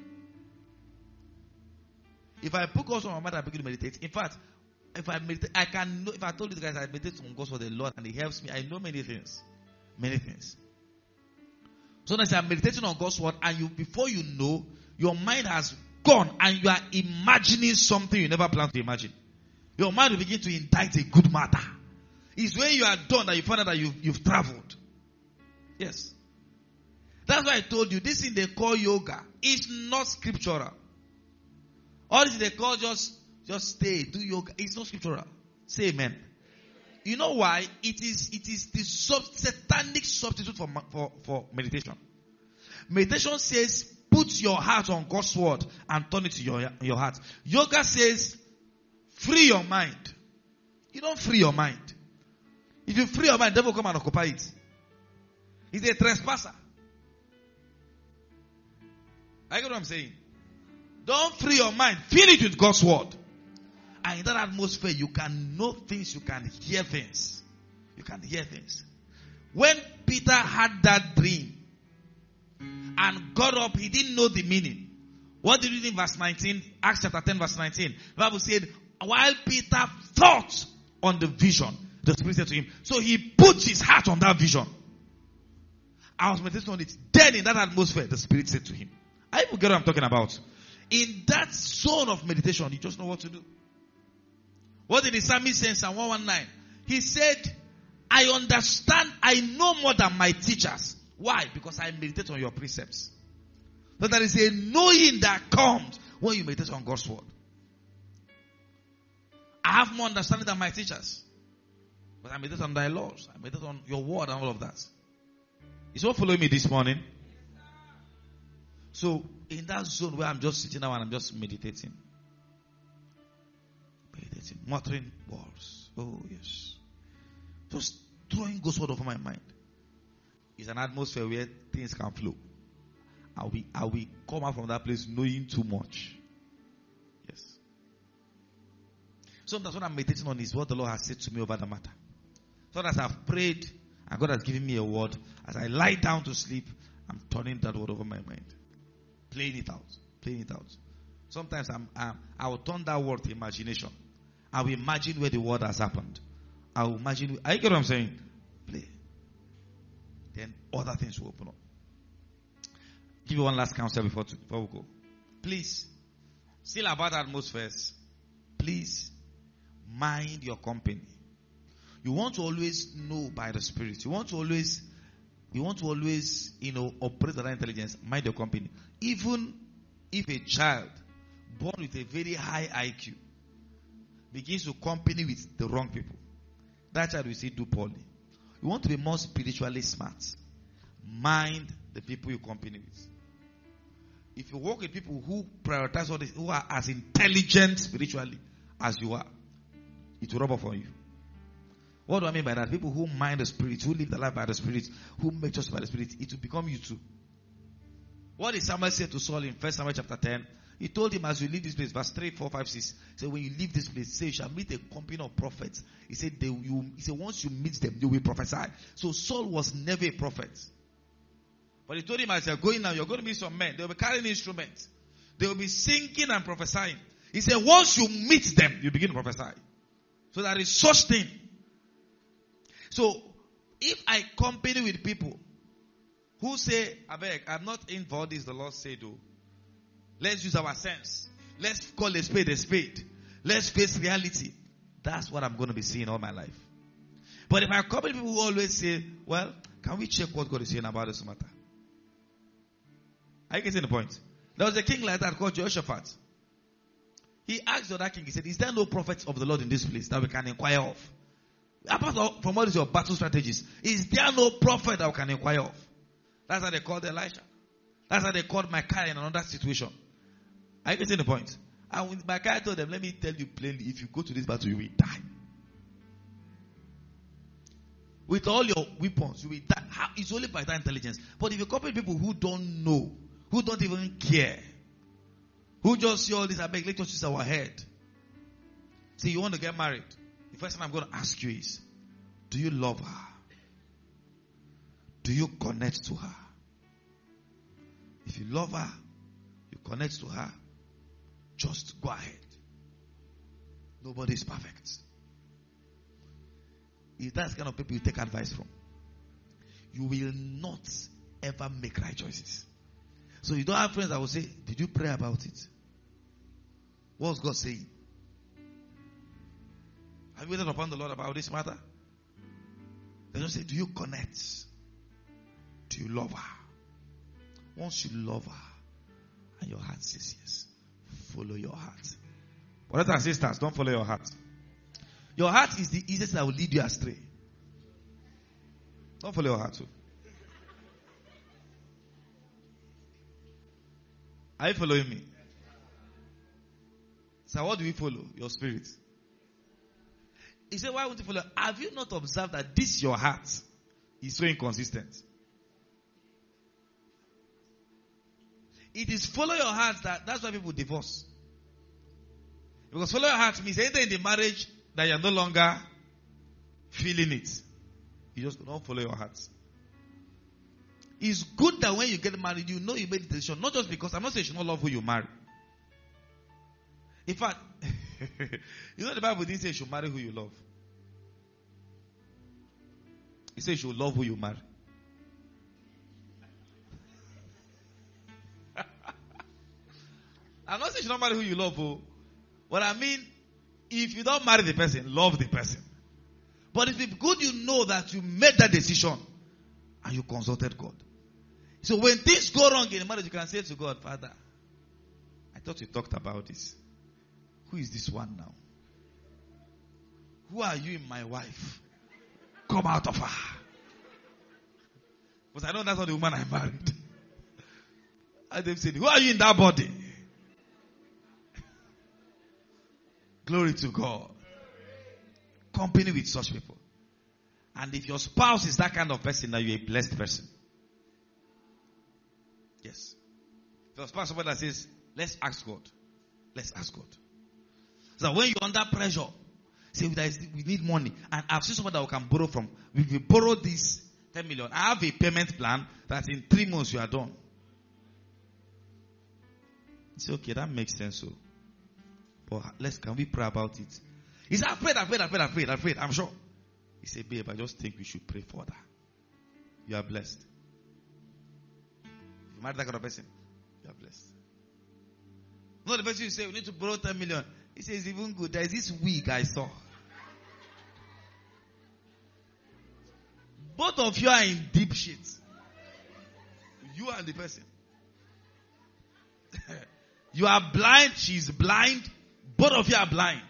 If I put God's word on my mind and begin to meditate, in fact, if I meditate, I can know, if I told you guys I meditate on God's word a lot and it helps me, I know many things. Many things. So that's I'm meditating on God's word, and you, before you know, your mind has gone and you are imagining something you never planned to imagine. Your mind will begin to indict a good matter. It's when you are done that you find out that you've, you've traveled. Yes. That's why I told you, this thing they call yoga is not scriptural. All this they call just, just stay, do yoga. It's not scriptural. Say amen. You know why? It is, it is the sub, satanic substitute for, for, for meditation. Meditation says, put your heart on God's word and turn it to your, your heart. Yoga says, free your mind. You don't free your mind. If you free your mind, the devil will come and occupy it. He's a trespasser. I get what I'm saying? Don't free your mind. Fill it with God's word. And in that atmosphere, you can know things, you can hear things. You can hear things. When Peter had that dream and got up, he didn't know the meaning. What did you read in verse nineteen? Acts chapter ten, verse nineteen. The Bible said, while Peter thought on the vision, the Spirit said to him, so he put his heart on that vision. I was meditating on it. Then in that atmosphere, the Spirit said to him, I even get what I'm talking about. In that zone of meditation, you just know what to do. What did the psalmist say in Psalm one nineteen? He said, I understand, I know more than my teachers. Why? Because I meditate on your precepts. So there is a knowing that comes when you meditate on God's word. I have more understanding than my teachers. But I meditate on thy laws. I meditate on your word and all of that. Is what following me this morning? So, in that zone where I'm just sitting down and I'm just meditating. Meditating. Muttering words. Oh, yes. Just throwing God's word over my mind. It's an atmosphere where things can flow. And we, and we come out from that place knowing too much. Yes. Sometimes what I'm meditating on is what the Lord has said to me over the matter. So as I've prayed and God has given me a word, as I lie down to sleep, I'm turning that word over my mind. Playing it out. Playing it out. Sometimes I'm, I'm, I will turn that word to imagination. I will imagine where the word has happened. I will imagine. I get what I'm saying? Play. Then other things will open up. Give you one last counsel before, to, before we go. Please, still about atmospheres, please mind your company. You want to always know by the Spirit. You want to always, you want to always, you know, operate with that intelligence. Mind your company. Even if a child born with a very high I Q begins to company with the wrong people, that child will still do poorly. You want to be more spiritually smart. Mind the people you company with. If you work with people who prioritize all this, who are as intelligent spiritually as you are, it will rub off on you. What do I mean by that? People who mind the Spirit, who live their life by the Spirit, who make choices by the Spirit, it will become you too. What did Samuel say to Saul in First Samuel chapter ten? He told him as you leave this place, verse three, four, five, six. He said, when you leave this place, say you shall meet a company of prophets. He said, they, you, he said, once you meet them, you will prophesy. So Saul was never a prophet. But he told him, as you're going now, you're going to meet some men. They will be carrying instruments. They will be singing and prophesying. He said, once you meet them, you begin to prophesy. So there is such thing. So, if I company with people who say, I beg, I'm not in for this, the Lord said, oh, let's use our sense. Let's call a spade a spade. Let's face reality. That's what I'm going to be seeing all my life. But if I come with people who always say, well, can we check what God is saying about this matter? Are you getting the point? There was a king like that called Jehoshaphat. He asked the other king, he said, is there no prophet of the Lord in this place that we can inquire of? Apart from all your battle strategies, is there no prophet that we can inquire of? That's how they called Elisha. That's how they called Micaiah in another situation. Are you getting the point? And when Micaiah told them, let me tell you plainly, if you go to this battle, you will die. With all your weapons, you will die. How? It's only by that intelligence. But if you copy people who don't know, who don't even care, who just see all this, I beg, let's just use our head. See, you want to get married. The first thing I'm going to ask you is, do you love her? Do you connect to her? If you love her, you connect to her, just go ahead. Nobody is perfect. If that's the kind of people you take advice from, you will not ever make right choices. So you don't have friends that will say, did you pray about it? What was God saying? Have you waited upon the Lord about this matter? They don't say, do you connect? Do you love her? Once you love her and your heart says yes, follow your heart. Brothers and sisters, don't follow your heart. Your heart is the easiest that will lead you astray. Don't follow your heart too. Are you following me? So what do we follow? Your spirit. He said, why would you follow? Have you not observed that this your heart is so inconsistent? It is follow your heart that that's why people divorce. Because follow your heart means anything in the marriage that you're no longer feeling it. You just don't follow your heart. It's good that when you get married, you know you made the decision. Not just because, I'm not saying you should not love who you marry. In fact, you know the Bible didn't say you should marry who you love. It says you should love who you marry. I'm not saying you should not marry who you love. Oh. What I mean, if you don't marry the person, love the person. But it's good you know that you made that decision and you consulted God. So when things go wrong in a marriage, you can say to God, Father, I thought you talked about this. Who is this one now? Who are you in my wife? Come out of her. Because I know that's not the woman I married. And they said, who are you in that body? Glory to God. Company with such people. And if your spouse is that kind of person, now you're a blessed person. Yes. If your spouse is somebody that says, let's ask God. Let's ask God. So when you're under pressure, say we need money. And I've seen somebody that we can borrow from. If we borrow this ten million, I have a payment plan that in three months you are done. It's okay, that makes sense. So, but let's, can we pray about it? He said, I prayed, I prayed, I prayed, I prayed, I prayed, I'm sure. He said, babe, I just think we should pray for that. You are blessed. If you marry that kind of person, you are blessed. Not the person you say, we need to borrow ten million. He says, even good. There is this wig I saw. Both of you are in deep shit. You and the person. You are blind, she's blind. Both of you are blind.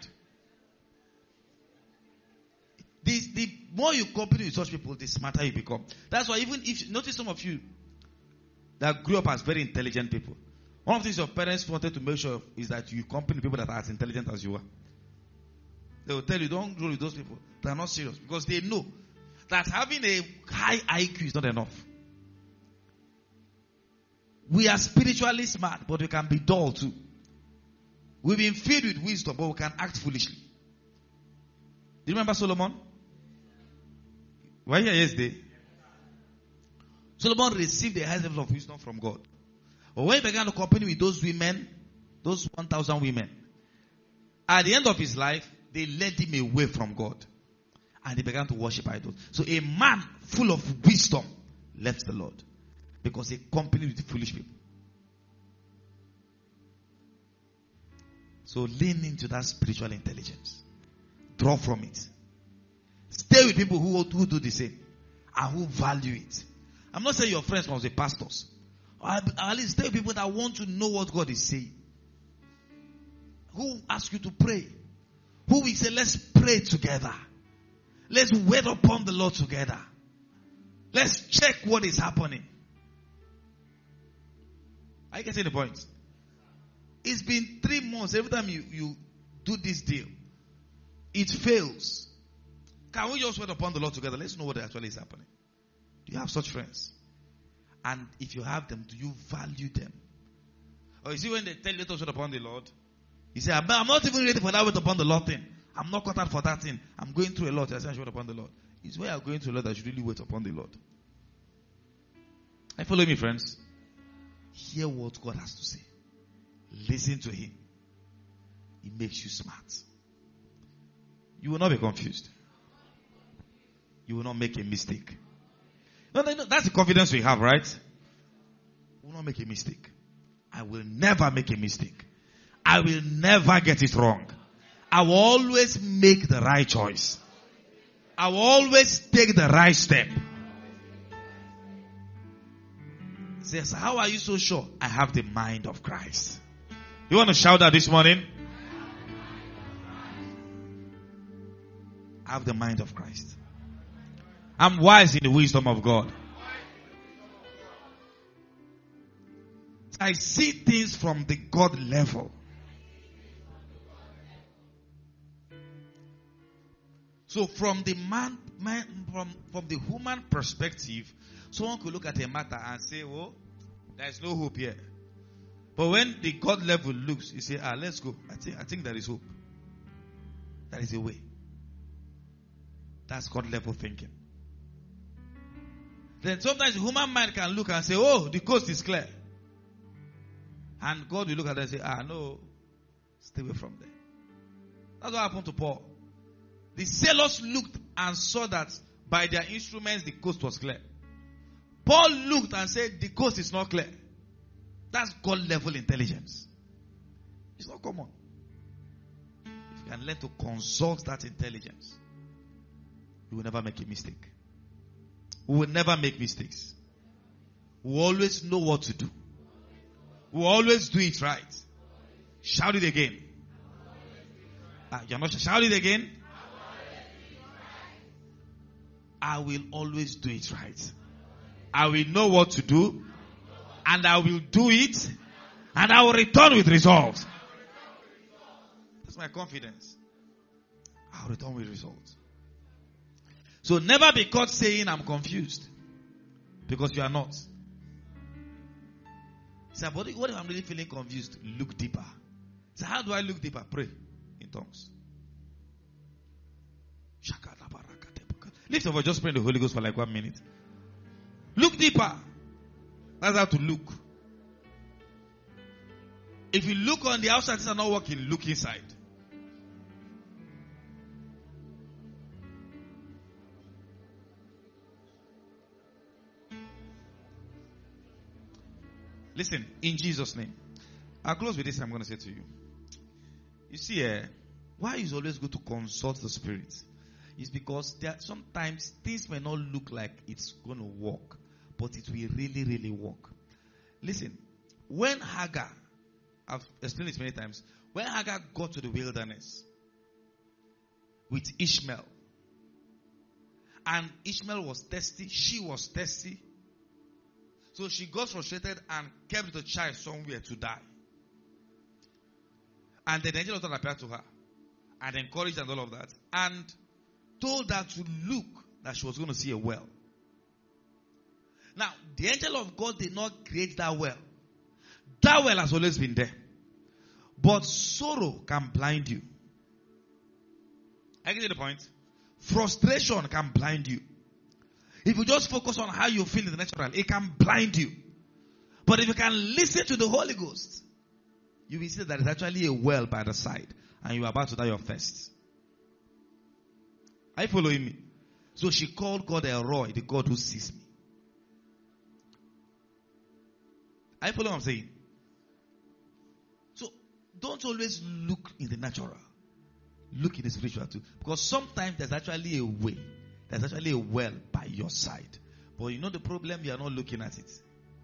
The, the more you compete with such people, the smarter you become. That's why even if you notice some of you that grew up as very intelligent people, one of the things your parents wanted to make sure of is that you compete with people that are as intelligent as you are. They will tell you, don't grow with those people. They are not serious. Because they know that having a high I Q is not enough. We are spiritually smart, but we can be dull too. We've been filled with wisdom, but we can act foolishly. Do you remember Solomon? Were you here yesterday? Solomon received the highest level of wisdom from God. But when he began to company with those women, those one thousand women, at the end of his life, they led him away from God. And he began to worship idols. So a man full of wisdom left the Lord. Because he companied with foolish people. So lean into that spiritual intelligence. Draw from it. Stay with people who, who do the same and who value it. I'm not saying your friends must be pastors. At least stay with people that want to know what God is saying. Who ask you to pray. Who will say, let's pray together. Let's wait upon the Lord together. Let's check what is happening. Are you getting the point? It's been three months. Every time you, you do this deal, it fails. Can we just wait upon the Lord together? Let's know what actually is happening. Do you have such friends? And if you have them, do you value them? Or you see when they tell you to wait upon the Lord, you say, I'm not even ready for that wait upon the Lord thing. I'm not cut out for that thing. I'm going through a lot. I say I should wait upon the Lord. It's where you're going through a lot that you really wait upon the Lord. Are you following me, friends? Hear what God has to say. Listen to Him. It makes you smart. You will not be confused. You will not make a mistake. No, no, no. That's the confidence we have, right? We will not make a mistake. I will never make a mistake. I will never get it wrong. I will always make the right choice. I will always take the right step. Says, how are you so sure? I have the mind of Christ. You want to shout that this morning? I have the mind of Christ. I'm wise in the wisdom of God. I see things from the God level. So from the man, man from, from the human perspective, someone could look at a matter and say, oh, there is no hope here. But when the God level looks, you say, ah, let's go. I think, I think there is hope. There is a way. That's God level thinking. Then sometimes the human mind can look and say, oh, the coast is clear. And God will look at it and say, ah, no, stay away from there. That's what happened to Paul. The sailors looked and saw that by their instruments the coast was clear. Paul looked and said, the coast is not clear. That's God level intelligence. It's not common. If you can learn to consult that intelligence, you will never make a mistake. We will never make mistakes. We will always know what to do. We will always do it right. Shout it again. Ah, you're not shout it again. I will always do it right. I will know what to do. And I will do it. And I will return with results. That's my confidence. I will return with results. So never be caught saying I'm confused. Because you are not. Say, but what if I'm really feeling confused? Look deeper. So how do I look deeper? Pray in tongues. Lift your voice, just pray in the Holy Ghost for like one minute. Look deeper. That's how to look. If you look on the outside, things are not working, look inside. Listen, in Jesus' name. I'll close with this. I'm going to say to you. You see, uh, why is it always good to consult the Spirit? It's because there are sometimes things may not look like it's going to work, but it will really, really work. Listen, when Hagar, I've explained this many times, when Hagar got to the wilderness with Ishmael, and Ishmael was thirsty, she was thirsty, so she got frustrated and kept the child somewhere to die. And then the angel of God appeared to her and encouraged and all of that, and told her to look that she was going to see a well. Now, the angel of God did not create that well. That well has always been there. But sorrow can blind you. I get the point. Frustration can blind you. If you just focus on how you feel in the natural, it can blind you. But if you can listen to the Holy Ghost, you will see that there is actually a well by the side, and you are about to die of thirst. Are you following me? So she called God El Roi, the God who sees me. Are you following what I'm saying? So don't always look in the natural. Look in the spiritual too. Because sometimes there's actually a way. There's actually a well by your side. But you know the problem? You are not looking at it.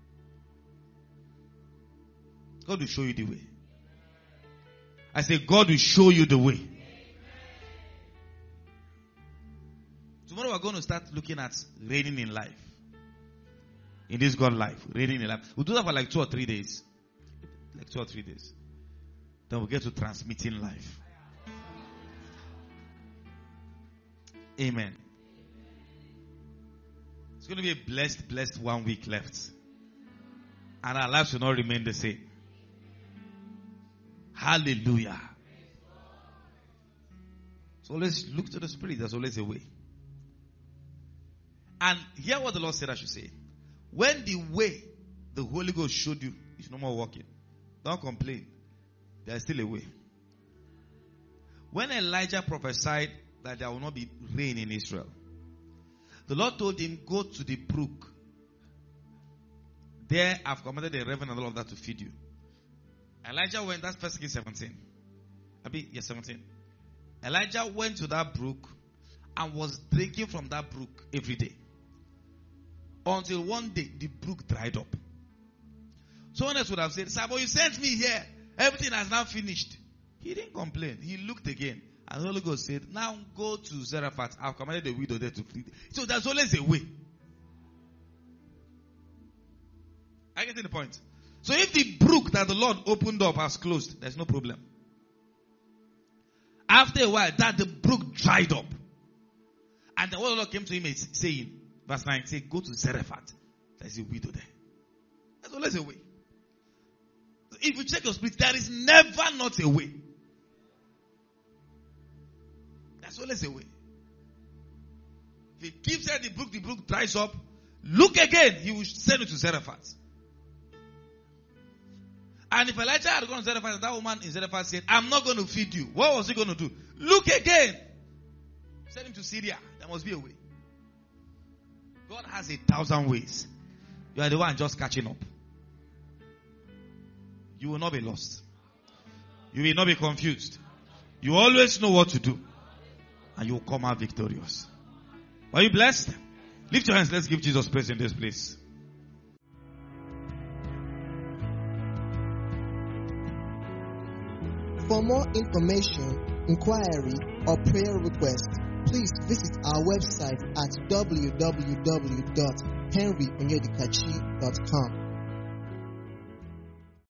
God will show you the way. I say God will show you the way. Tomorrow we're going to start looking at reigning in life. In this God life. Reigning in life. We'll do that for like two or three days. Like two or three days. Then we'll get to transmitting life. Amen. It's going to be a blessed, blessed one week left. And our lives will not remain the same. Hallelujah. So always look to the Spirit. There's always a way. And hear what the Lord said I should say. When the way the Holy Ghost showed you is no more working, don't complain. There's still a way. When Elijah prophesied that there will not be rain in Israel, the Lord told him, go to the brook. There I've commanded the raven and all of that to feed you. Elijah went, that's First Kings seventeen. I mean, yes, seventeen. Elijah went to that brook and was drinking from that brook every day. Until one day, the brook dried up. Someone else would have said, Sir, but you sent me here. Everything has now finished. He didn't complain. He looked again. And the Holy Ghost said, now go to Zarephath. I've commanded the widow there to flee. So there's always a way. I get to the point. So if the brook that the Lord opened up has closed, there's no problem. After a while, that the brook dried up. And the word of the Lord came to him saying, verse nine, say, go to Zarephath. There's a widow there. There's always a way. So if you check your spirit, there is never not a way. There's always a way. If he keeps saying the brook, the brook dries up, look again, he will send you to Zarephath. And if Elijah had gone to Zarephath, that woman in Zarephath said, I'm not going to feed you. What was he going to do? Look again. Send him to Syria. There must be a way. God has a thousand ways. You are the one just catching up. You will not be lost. You will not be confused. You always know what to do. And you will come out victorious. Are you blessed? Lift your hands. Let's give Jesus praise in this place. For more information, inquiry, or prayer request, please visit our website at w w w dot henry onyedikachi dot com.